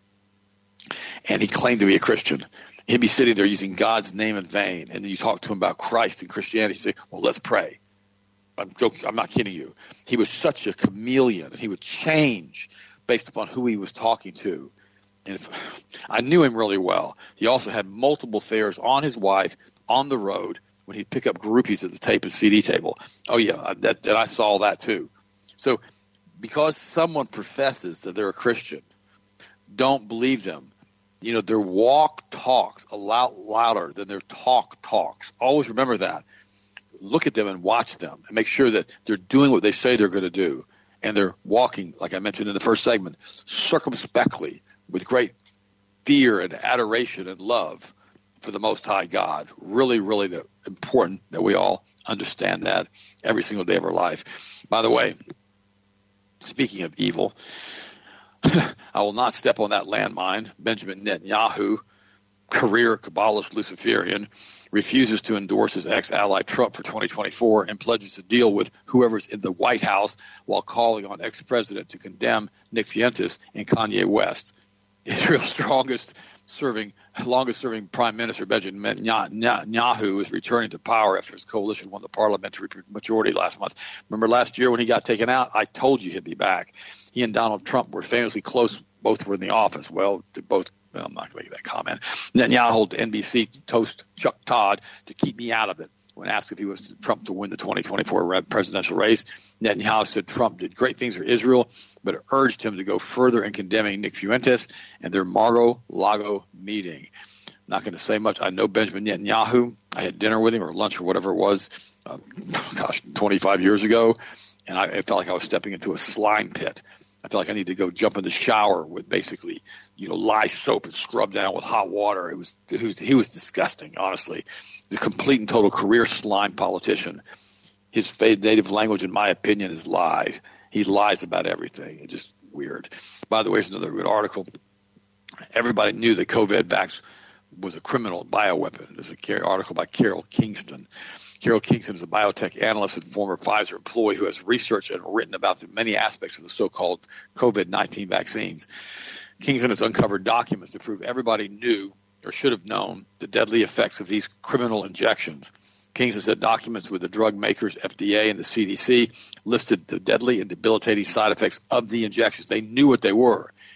and he claimed to be a Christian. He'd be sitting there using God's name in vain, and then you talk to him about Christ and Christianity. He'd say, "Well, let's pray." I'm joking. I'm not kidding you. He was such a chameleon, and he would change based upon who he was talking to. And if, I knew him really well. He also had multiple affairs on his wife on the road when he'd pick up groupies at the tape and C D table. Oh, yeah, that, that I saw that too. So because someone professes that they're a Christian, don't believe them. You know, their walk talks a lot louder than their talk talks. Always remember that. Look at them and watch them and make sure that they're doing what they say they're going to do. And they're walking, like I mentioned in the first segment, circumspectly, with great fear and adoration and love for the Most High God. Really, really the, important that we all understand that every single day of our life. By the way, speaking of evil, I will not step on that landmine. Benjamin Netanyahu, career Kabbalist Luciferian, refuses to endorse his ex-ally Trump for twenty twenty-four and pledges to deal with whoever's in the White House while calling on ex-president to condemn Nick Fuentes and Kanye West. Israel's strongest serving, longest serving prime minister, Benjamin Netanyahu, is returning to power after his coalition won the parliamentary majority last month. Remember last year when he got taken out? I told you he'd be back. He and Donald Trump were famously close. Both were in the office. Well, they both, well, I'm not going to make that comment. Netanyahu told N B C toast Chuck Todd to keep me out of it. When asked if he was Trump to win the twenty twenty-four presidential race, Netanyahu said Trump did great things for Israel, but urged him to go further in condemning Nick Fuentes and their Mar-a-Lago meeting. Not going to say much. I know Benjamin Netanyahu. I had dinner with him or lunch or whatever it was, uh, gosh, twenty-five years ago, and I, I felt like I was stepping into a slime pit. I felt like I needed to go jump in the shower with basically, you know, lye soap and scrub down with hot water. It was, it was he was disgusting, honestly. He's a complete and total career slime politician. His native language, in my opinion, is lie. He lies about everything. It's just weird. By the way, here's another good article. Everybody knew that COVID vax was a criminal bioweapon. There's an article by Carol Kingston. Carol Kingston is a biotech analyst and former Pfizer employee who has researched and written about the many aspects of the so-called COVID nineteen vaccines. Kingston has uncovered documents that prove everybody knew or should have known the deadly effects of these criminal injections. Kingston said documents with the drug makers, F D A, and the C D C listed the deadly and debilitating side effects of the injections. They knew what they were.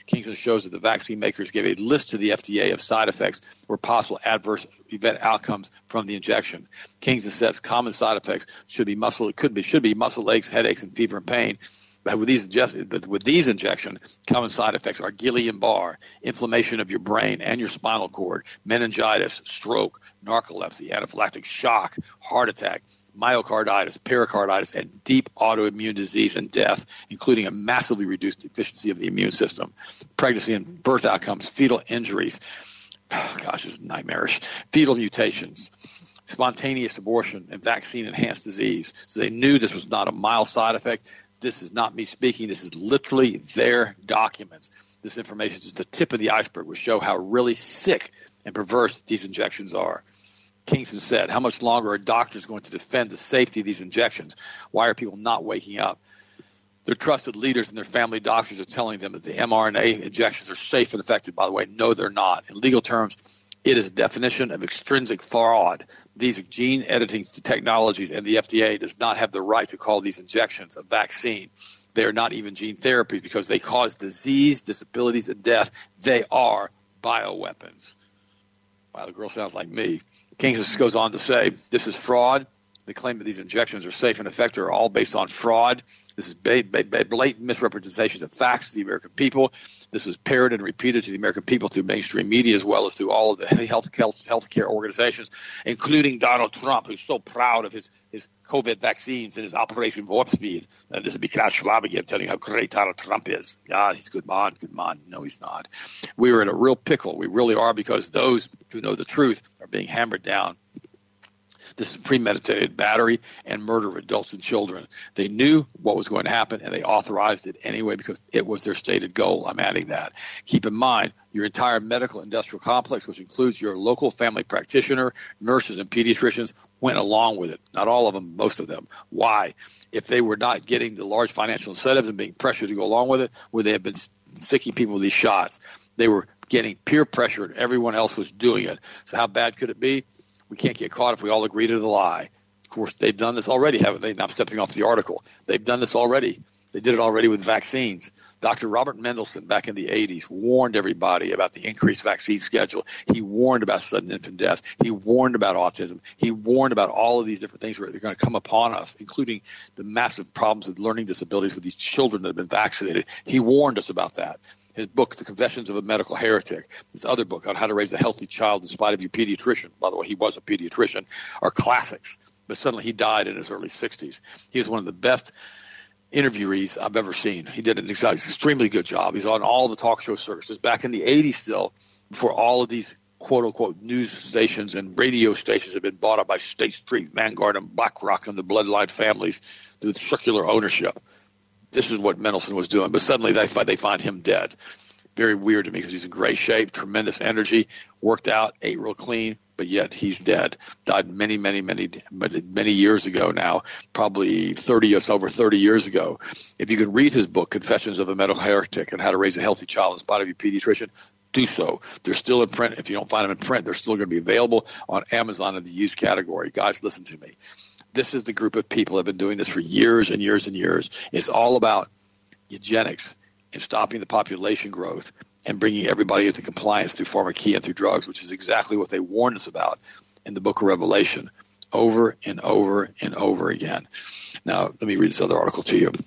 Kingston shows that the vaccine makers gave a list to the F D A of side effects or possible adverse event outcomes from the injection. Kingston says common side effects should be muscle, it could be, should be muscle aches, headaches, and fever and pain. But with these, but with these injections, common side effects are Guillain-Barré, inflammation of your brain and your spinal cord, meningitis, stroke, narcolepsy, anaphylactic shock, heart attack, myocarditis, pericarditis, and deep autoimmune disease and death, including a massively reduced efficiency of the immune system, pregnancy and birth outcomes, fetal injuries. Oh, gosh, this is nightmarish. Fetal mutations, spontaneous abortion, and vaccine-enhanced disease. So they knew this was not a mild side effect. This is not me speaking. This is literally their documents. This information is just the tip of the iceberg, which show how really sick and perverse these injections are. Kingston said, how much longer are doctors going to defend the safety of these injections? Why are people not waking up? Their trusted leaders and their family doctors are telling them that the mRNA injections are safe and effective. By the way, no, they're not. In legal terms, it is a definition of extrinsic fraud. These are gene editing technologies, and the F D A does not have the right to call these injections a vaccine. They are not even gene therapies because they cause disease, disabilities, and death. They are bioweapons. Wow, the girl sounds like me. Kingston goes on to say, this is fraud. The claim that these injections are safe and effective are all based on fraud. This is blatant misrepresentations of facts to the American people. This was parroted and repeated to the American people through mainstream media as well as through all of the health, health, healthcare organizations, including Donald Trump, who's so proud of his, his COVID vaccines and his Operation Warp Speed. And this is Klaus Schwab again telling you how great Donald Trump is. Yeah, he's a good man, good man. No, he's not. We are in a real pickle. We really are, because those who know the truth are being hammered down. This is premeditated battery and murder of adults and children. They knew what was going to happen, and they authorized it anyway because it was their stated goal. I'm adding that. Keep in mind, your entire medical industrial complex, which includes your local family practitioner, nurses, and pediatricians, went along with it. Not all of them, most of them. Why? If they were not getting the large financial incentives and being pressured to go along with it, would they have been sticking people with these shots? They were getting peer pressure, and everyone else was doing it. So how bad could it be? We can't get caught if we all agree to the lie. Of course, they've done this already, haven't they? Now I'm stepping off the article. They've done this already. They did it already with vaccines. Doctor Robert Mendelsohn back in the eighties warned everybody about the increased vaccine schedule. He warned about sudden infant death. He warned about autism. He warned about all of these different things where they're going to come upon us, including the massive problems with learning disabilities with these children that have been vaccinated. He warned us about that. His book, The Confessions of a Medical Heretic, his other book on how to raise a healthy child in spite of your pediatrician, by the way, he was a pediatrician, are classics. But suddenly he died in his early sixties. He was one of the best interviewees I've ever seen. He did an extremely good job. He's on all the talk show circuses back in the eighties still, before all of these quote-unquote news stations and radio stations have been bought up by State Street, Vanguard, and BlackRock and the bloodline families through circular ownership. This is what Mendelsohn was doing, but suddenly they find, they find him dead. Very weird to me because he's in great shape, tremendous energy, worked out, ate real clean, but yet he's dead. Died many, many, many, many years ago now, probably thirty or so, over thirty years ago. If you could read his book, Confessions of a Medical Heretic and How to Raise a Healthy Child in Spite of Your Pediatrician, do so. They're still in print. If you don't find them in print, they're still going to be available on Amazon in the used category. Guys, listen to me. This is the group of people that have been doing this for years and years and years. It's all about eugenics and stopping the population growth and bringing everybody into compliance through pharmakeia and through drugs, which is exactly what they warned us about in the book of Revelation over and over and over again. Now, let me read this other article to you.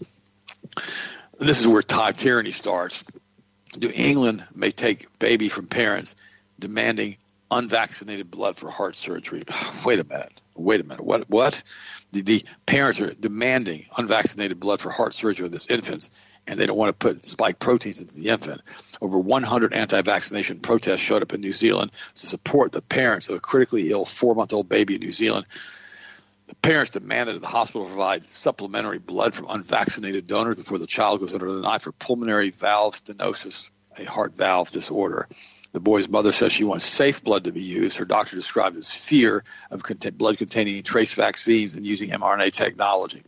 This is where type tyranny starts. New England may take baby from parents demanding unvaccinated blood for heart surgery. Wait a minute. Wait a minute. What? What? The, the parents are demanding unvaccinated blood for heart surgery of this infants, and they don't want to put spike proteins into the infant. Over one hundred anti-vaccination protests showed up in New Zealand to support the parents of a critically ill four-month-old baby in New Zealand. The parents demanded that the hospital provide supplementary blood from unvaccinated donors before the child goes under the knife for pulmonary valve stenosis, a heart valve disorder. The boy's mother says she wants safe blood to be used. Her doctor described as fear of blood containing trace vaccines and using mRNA technology.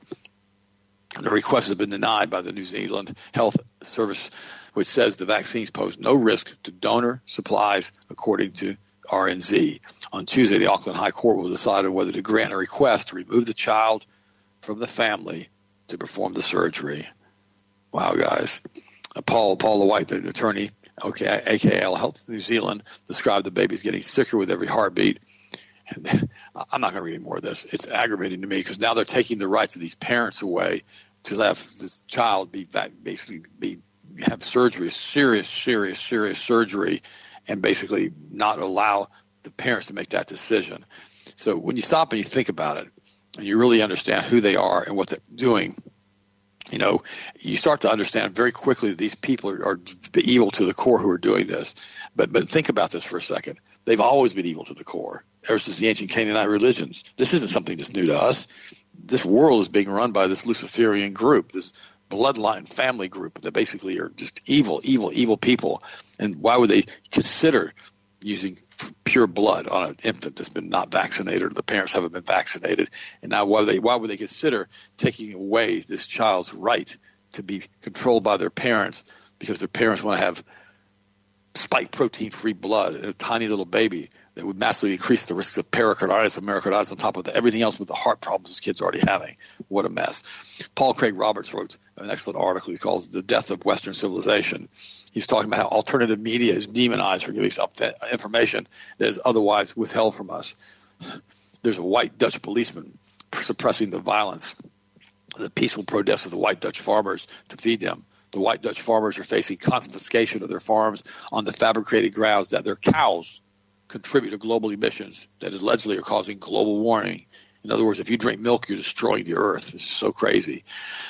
The request has been denied by the New Zealand Health Service, which says the vaccines pose no risk to donor supplies, according to R N Z. On Tuesday, the Auckland High Court will decide on whether to grant a request to remove the child from the family to perform the surgery. Wow, guys. Paul Paul the White, the attorney, okay, A K A Health New Zealand, described the baby's getting sicker with every heartbeat. And I'm not going to read any more of this. It's aggravating to me because now they're taking the rights of these parents away to have this child be basically be have surgery, serious, serious, serious surgery, and basically not allow the parents to make that decision. So when you stop and you think about it, and you really understand who they are and what they're doing, you know, you start to understand very quickly that these people are, are evil to the core who are doing this. But but think about this for a second. They've always been evil to the core, ever since the ancient Canaanite religions. This isn't something that's new to us. This world is being run by this Luciferian group, this bloodline family group that basically are just evil, evil, evil people. And why would they consider using pure blood on an infant that's been not vaccinated, or the parents haven't been vaccinated? And now why would they, why would they consider taking away this child's right to be controlled by their parents because their parents want to have spike protein-free blood in a tiny little baby that would massively increase the risks of pericarditis and myocarditis on top of the, everything else with the heart problems this kid's already having? What a mess. Paul Craig Roberts wrote an excellent article he calls The Death of Western Civilization. He's talking about how alternative media is demonized for giving us information that is otherwise withheld from us. There's a white Dutch policeman suppressing the violence, the peaceful protests of the white Dutch farmers to feed them. The white Dutch farmers are facing confiscation of their farms on the fabricated grounds that their cows contribute to global emissions that allegedly are causing global warming. In other words, if you drink milk, you're destroying the earth. It's so crazy.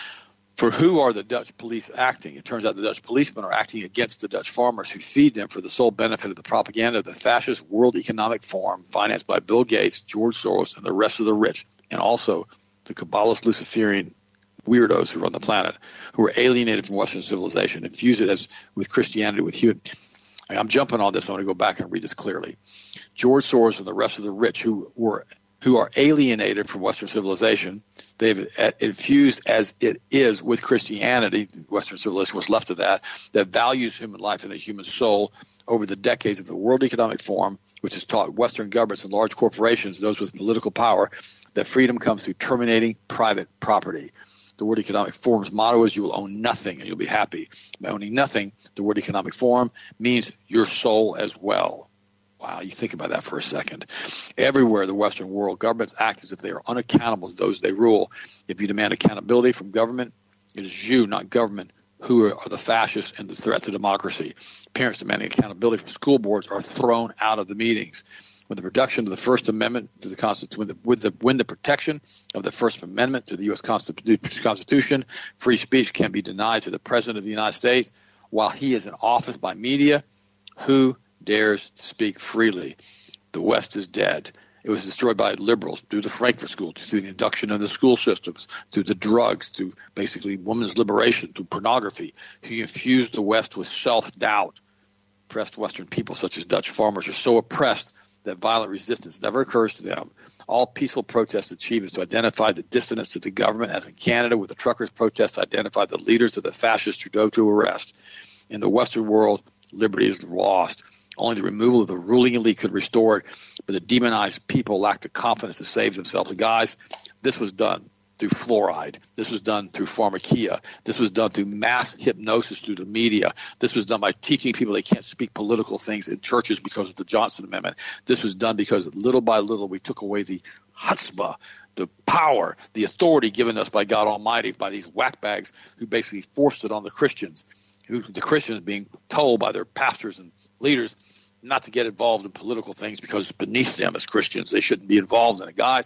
For who are the Dutch police acting? It turns out the Dutch policemen are acting against the Dutch farmers who feed them for the sole benefit of the propaganda of the fascist World Economic Forum financed by Bill Gates, George Soros, and the rest of the rich, and also the Kabbalist Luciferian weirdos who run the planet, who are alienated from Western civilization, infuse it as with Christianity, with human. I'm jumping on this. I want to go back and read this clearly. George Soros and the rest of the rich who were who are alienated from Western civilization, they've infused as it is with Christianity, Western civilization, what's left of that, that values human life and the human soul over the decades of the World Economic Forum, which has taught Western governments and large corporations, those with political power, that freedom comes through terminating private property. The World Economic Forum's motto is you will own nothing and you'll be happy. By owning nothing, the World Economic Forum means your soul as well. Wow, you think about that for a second. Everywhere in the Western world, governments act as if they are unaccountable to those they rule. If you demand accountability from government, it is you, not government, who are the fascists and the threat to democracy. Parents demanding accountability from school boards are thrown out of the meetings. With the reduction of the First Amendment to the Constitution, with the when the protection of the First Amendment to the U S Constitution, free speech can be denied to the President of the United States while he is in office by media. Who dares to speak freely? The West is dead. It was destroyed by liberals through the Frankfurt School, through the induction in the school systems, through the drugs, through basically women's liberation, through pornography. He infused the West with self-doubt. Oppressed Western people, such as Dutch farmers, are so oppressed that violent resistance never occurs to them. All peaceful protests achieve is to identify the dissidents to the government, as in Canada, with the truckers' protests identified the leaders of the fascist Trudeau to arrest. In the Western world, liberty is lost. Only the removal of the ruling elite could restore it, but the demonized people lack the confidence to save themselves. And guys, this was done through fluoride. This was done through pharmakia. This was done through mass hypnosis through the media. This was done by teaching people they can't speak political things in churches because of the Johnson Amendment. This was done because little by little we took away the chutzpah, the power, the authority given us by God Almighty, by these whackbags who basically forced it on the Christians, who the Christians being told by their pastors and leaders not to get involved in political things because it's beneath them as Christians. They shouldn't be involved in it. Guys,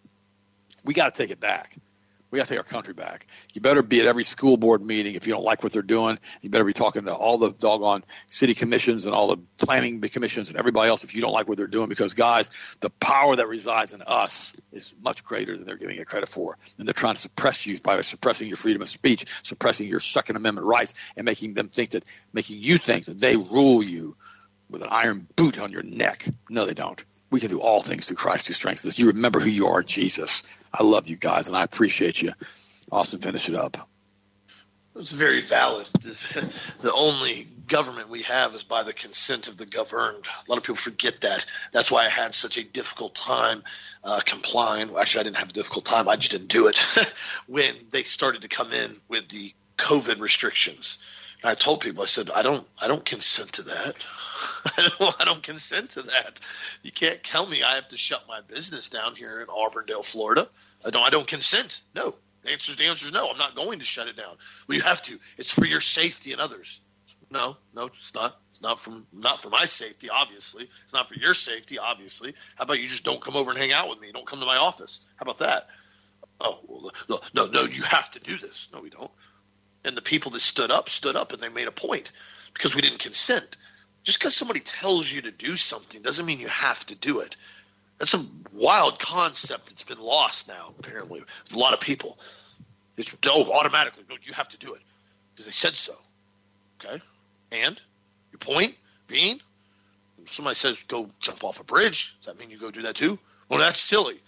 we got to take it back. We got to take our country back. You better be at every school board meeting if you don't like what they're doing. You better be talking to all the doggone city commissions and all the planning commissions and everybody else if you don't like what they're doing, because, guys, the power that resides in us is much greater than they're giving it credit for. And they're trying to suppress you by suppressing your freedom of speech, suppressing your Second Amendment rights, and making them think that, making you think that they rule you with an iron boot on your neck. No, they don't. We can do all things through Christ who strengthens us. You remember who you are in Jesus. I love you guys, and I appreciate you. Austin, finish it up. It's very valid. The only government we have is by the consent of the governed. A lot of people forget that. That's why I had such a difficult time uh, complying. Well, actually, I didn't have a difficult time. I just didn't do it when they started to come in with the COVID restrictions. I told people, I said, I don't, I don't consent to that. I don't, I don't consent to that. You can't tell me I have to shut my business down here in Auburndale, Florida. I don't, I don't consent. No. The answer, the answer is no. I'm not going to shut it down. Well, you have to. It's for your safety and others. No, no, it's not. It's not from, not for my safety, obviously. It's not for your safety, obviously. How about you just don't come over and hang out with me? Don't come to my office. How about that? Oh, well, no, no, no, you have to do this. No, we don't. And the people that stood up, stood up, and they made a point because we didn't consent. Just because somebody tells you to do something doesn't mean you have to do it. That's a wild concept that's been lost now, apparently, with a lot of people. It's oh, automatically, no, you have to do it because they said so. Okay? And your point being, if somebody says go jump off a bridge, does that mean you go do that too? Well, that's silly.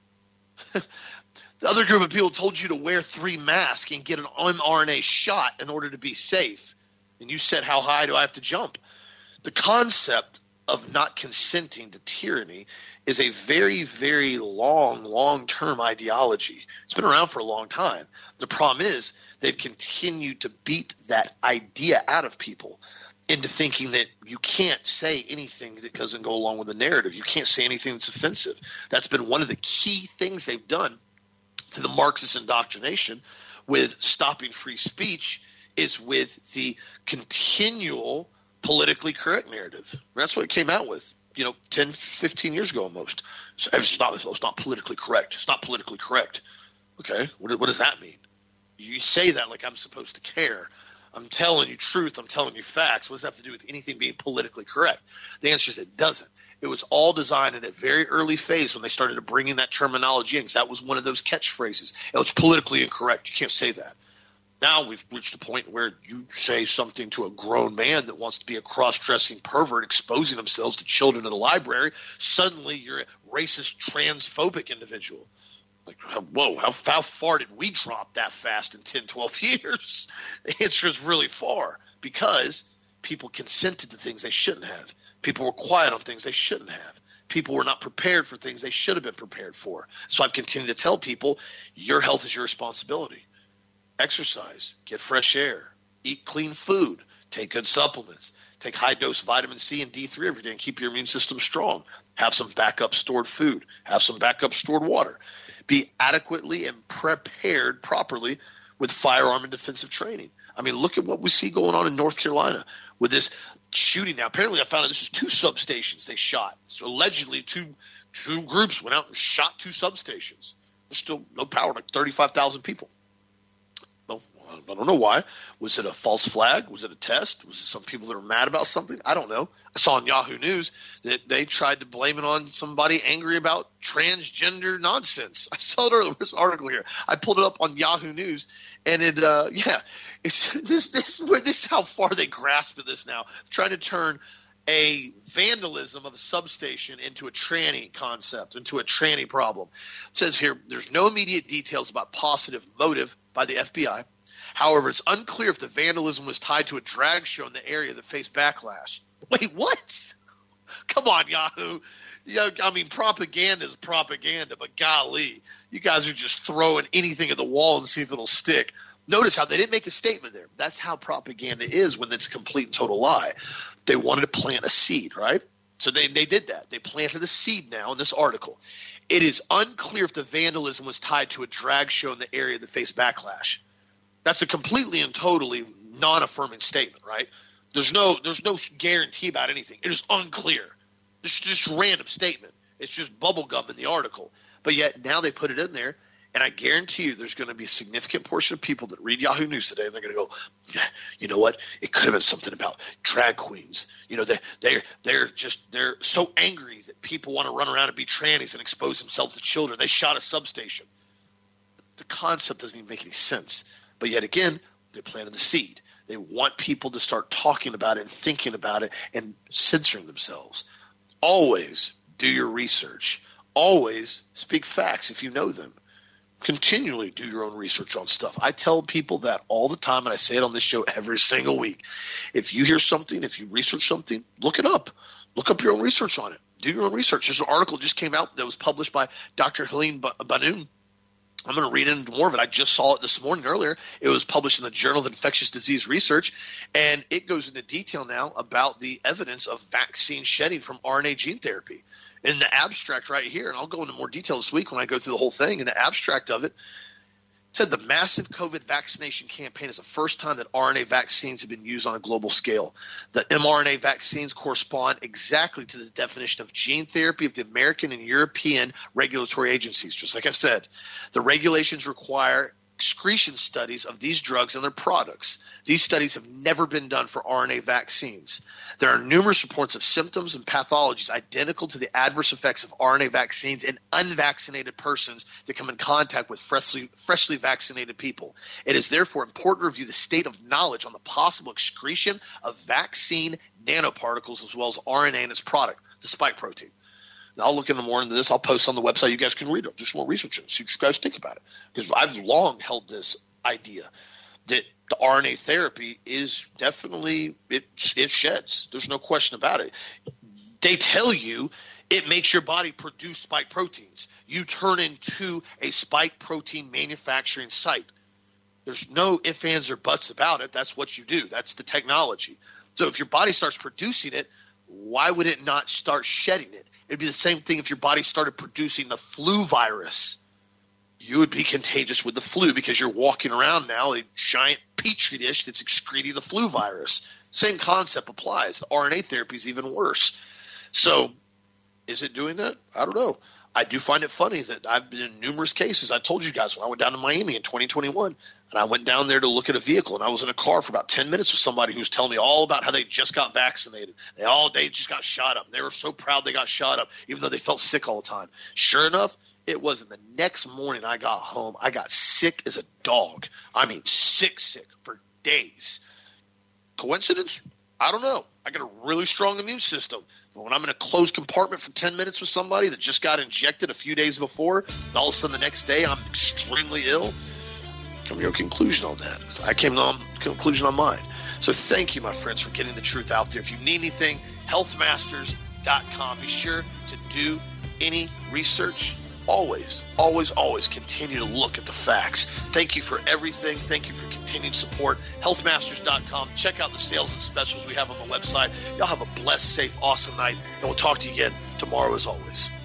The other group of people told you to wear three masks and get an mRNA shot in order to be safe. And you said, how high do I have to jump? The concept of not consenting to tyranny is a very, very long, long-term ideology. It's been around for a long time. The problem is they've continued to beat that idea out of people into thinking that you can't say anything that doesn't go along with the narrative. You can't say anything that's offensive. That's been one of the key things they've done to the Marxist indoctrination with stopping free speech is with the continual politically correct narrative. That's what it came out with, you know, ten, fifteen years ago almost. So it's not, it's not politically correct. It's not politically correct. Okay, what, what does that mean? You say that like I'm supposed to care. I'm telling you truth. I'm telling you facts. What does that have to do with anything being politically correct? The answer is it doesn't. It was all designed at a very early phase when they started bringing that terminology in, because that was one of those catchphrases. It was politically incorrect. You can't say that. Now we've reached a point where you say something to a grown man that wants to be a cross-dressing pervert exposing themselves to children in a library, suddenly you're a racist, transphobic individual. Like, whoa, how, how far did we drop that fast in ten, twelve years? The answer is really far, because people consented to things they shouldn't have. People were quiet on things they shouldn't have. People were not prepared for things they should have been prepared for. So I've continued to tell people, your health is your responsibility. Exercise, get fresh air, eat clean food, take good supplements, take high-dose vitamin C and D three every day and keep your immune system strong. Have some backup stored food. Have some backup stored water. Be adequately and prepared properly with firearm and defensive training. I mean, look at what we see going on in North Carolina with this shooting now. Apparently, I found out this was two substations they shot. So allegedly, two two groups went out and shot two substations. There's still no power, like thirty-five thousand people. Well, I don't know why. Was it a false flag? Was it a test? Was it some people that were mad about something? I don't know. I saw on Yahoo News that they tried to blame it on somebody angry about transgender nonsense. I saw it earlier. There's an article here. I pulled it up on Yahoo News, and it, uh, yeah, it's this, this, this is how far they grasp at this now. Trying to turn a vandalism of a substation into a tranny concept, into a tranny problem. It says here, there's no immediate details about positive motive by the F B I. However, it's unclear if the vandalism was tied to a drag show in the area that faced backlash. Wait, what? Come on, Yahoo. Yeah, I mean, propaganda is propaganda, but golly, you guys are just throwing anything at the wall and see if it'll stick. Notice how they didn't make a statement there. That's how propaganda is when it's a complete and total lie. They wanted to plant a seed, right? So they, they did that. They planted a seed now in this article. It is unclear if the vandalism was tied to a drag show in the area that faced backlash. That's a completely and totally non-affirming statement, right? There's no there's no guarantee about anything. It is unclear. It's just a random statement. It's just bubblegum in the article. But yet now they put it in there, and I guarantee you there's going to be a significant portion of people that read Yahoo News today, and they're going to go, you know what? It could have been something about drag queens. You know, they they're they're just they're so angry that people want to run around and be trannies and expose themselves to children. They shot a substation. The concept doesn't even make any sense. But yet again, they planted the seed. They want people to start talking about it and thinking about it and censoring themselves. Always do your research. Always speak facts if you know them. Continually do your own research on stuff. I tell people that all the time, and I say it on this show every single week. If you hear something, if you research something, look it up. Look up your own research on it. Do your own research. There's an article that just came out that was published by Doctor Helene Banoun I'm going to read into more of it. I just saw it this morning earlier. It was published in the Journal of Infectious Disease Research, and it goes into detail now about the evidence of vaccine shedding from R N A gene therapy. In the abstract right here, and I'll go into more detail this week when I go through the whole thing, in the abstract of it, it said the massive COVID vaccination campaign is the first time that R N A vaccines have been used on a global scale. The mRNA vaccines correspond exactly to the definition of gene therapy of the American and European regulatory agencies. Just like I said, the regulations require excretion studies of these drugs and their products. These studies have never been done for R N A vaccines. There are numerous reports of symptoms and pathologies identical to the adverse effects of R N A vaccines in unvaccinated persons that come in contact with freshly, freshly vaccinated people. It is therefore important to review the state of knowledge on the possible excretion of vaccine nanoparticles as well as R N A and its product, the spike protein. Now, I'll look into more into this. I'll post on the website. You guys can read it. Do some more research and see what you guys think about it. Because I've long held this idea that the R N A therapy is definitely it, – it sheds. There's no question about it. They tell you it makes your body produce spike proteins. You turn into a spike protein manufacturing site. There's no ifs, ands, or buts about it. That's what you do. That's the technology. So if your body starts producing it, why would it not start shedding it? It'd be the same thing if your body started producing the flu virus. You would be contagious with the flu because you're walking around now a giant petri dish that's excreting the flu virus. Same concept applies. The R N A therapy is even worse. So is it doing that? I don't know. I do find it funny that I've been in numerous cases. I told you guys when I went down to Miami in twenty twenty-one, and I went down there to look at a vehicle, and I was in a car for about ten minutes with somebody who was telling me all about how they just got vaccinated. They all they just got shot up. They were so proud they got shot up, even though they felt sick all the time. Sure enough, it wasn't. The next morning I got home, I got sick as a dog. I mean sick, sick for days. Coincidence? I don't know. I got a really strong immune system. But when I'm in a closed compartment for ten minutes with somebody that just got injected a few days before, and all of a sudden the next day I'm extremely ill, come to your conclusion on that. I came to a conclusion on mine. So thank you, my friends, for getting the truth out there. If you need anything, health masters dot com. Be sure to do any research. Always, always, always continue to look at the facts. Thank you for everything. Thank you for continued support. health masters dot com. Check out the sales and specials we have on the website. Y'all have a blessed, safe, awesome night, and we'll talk to you again tomorrow as always.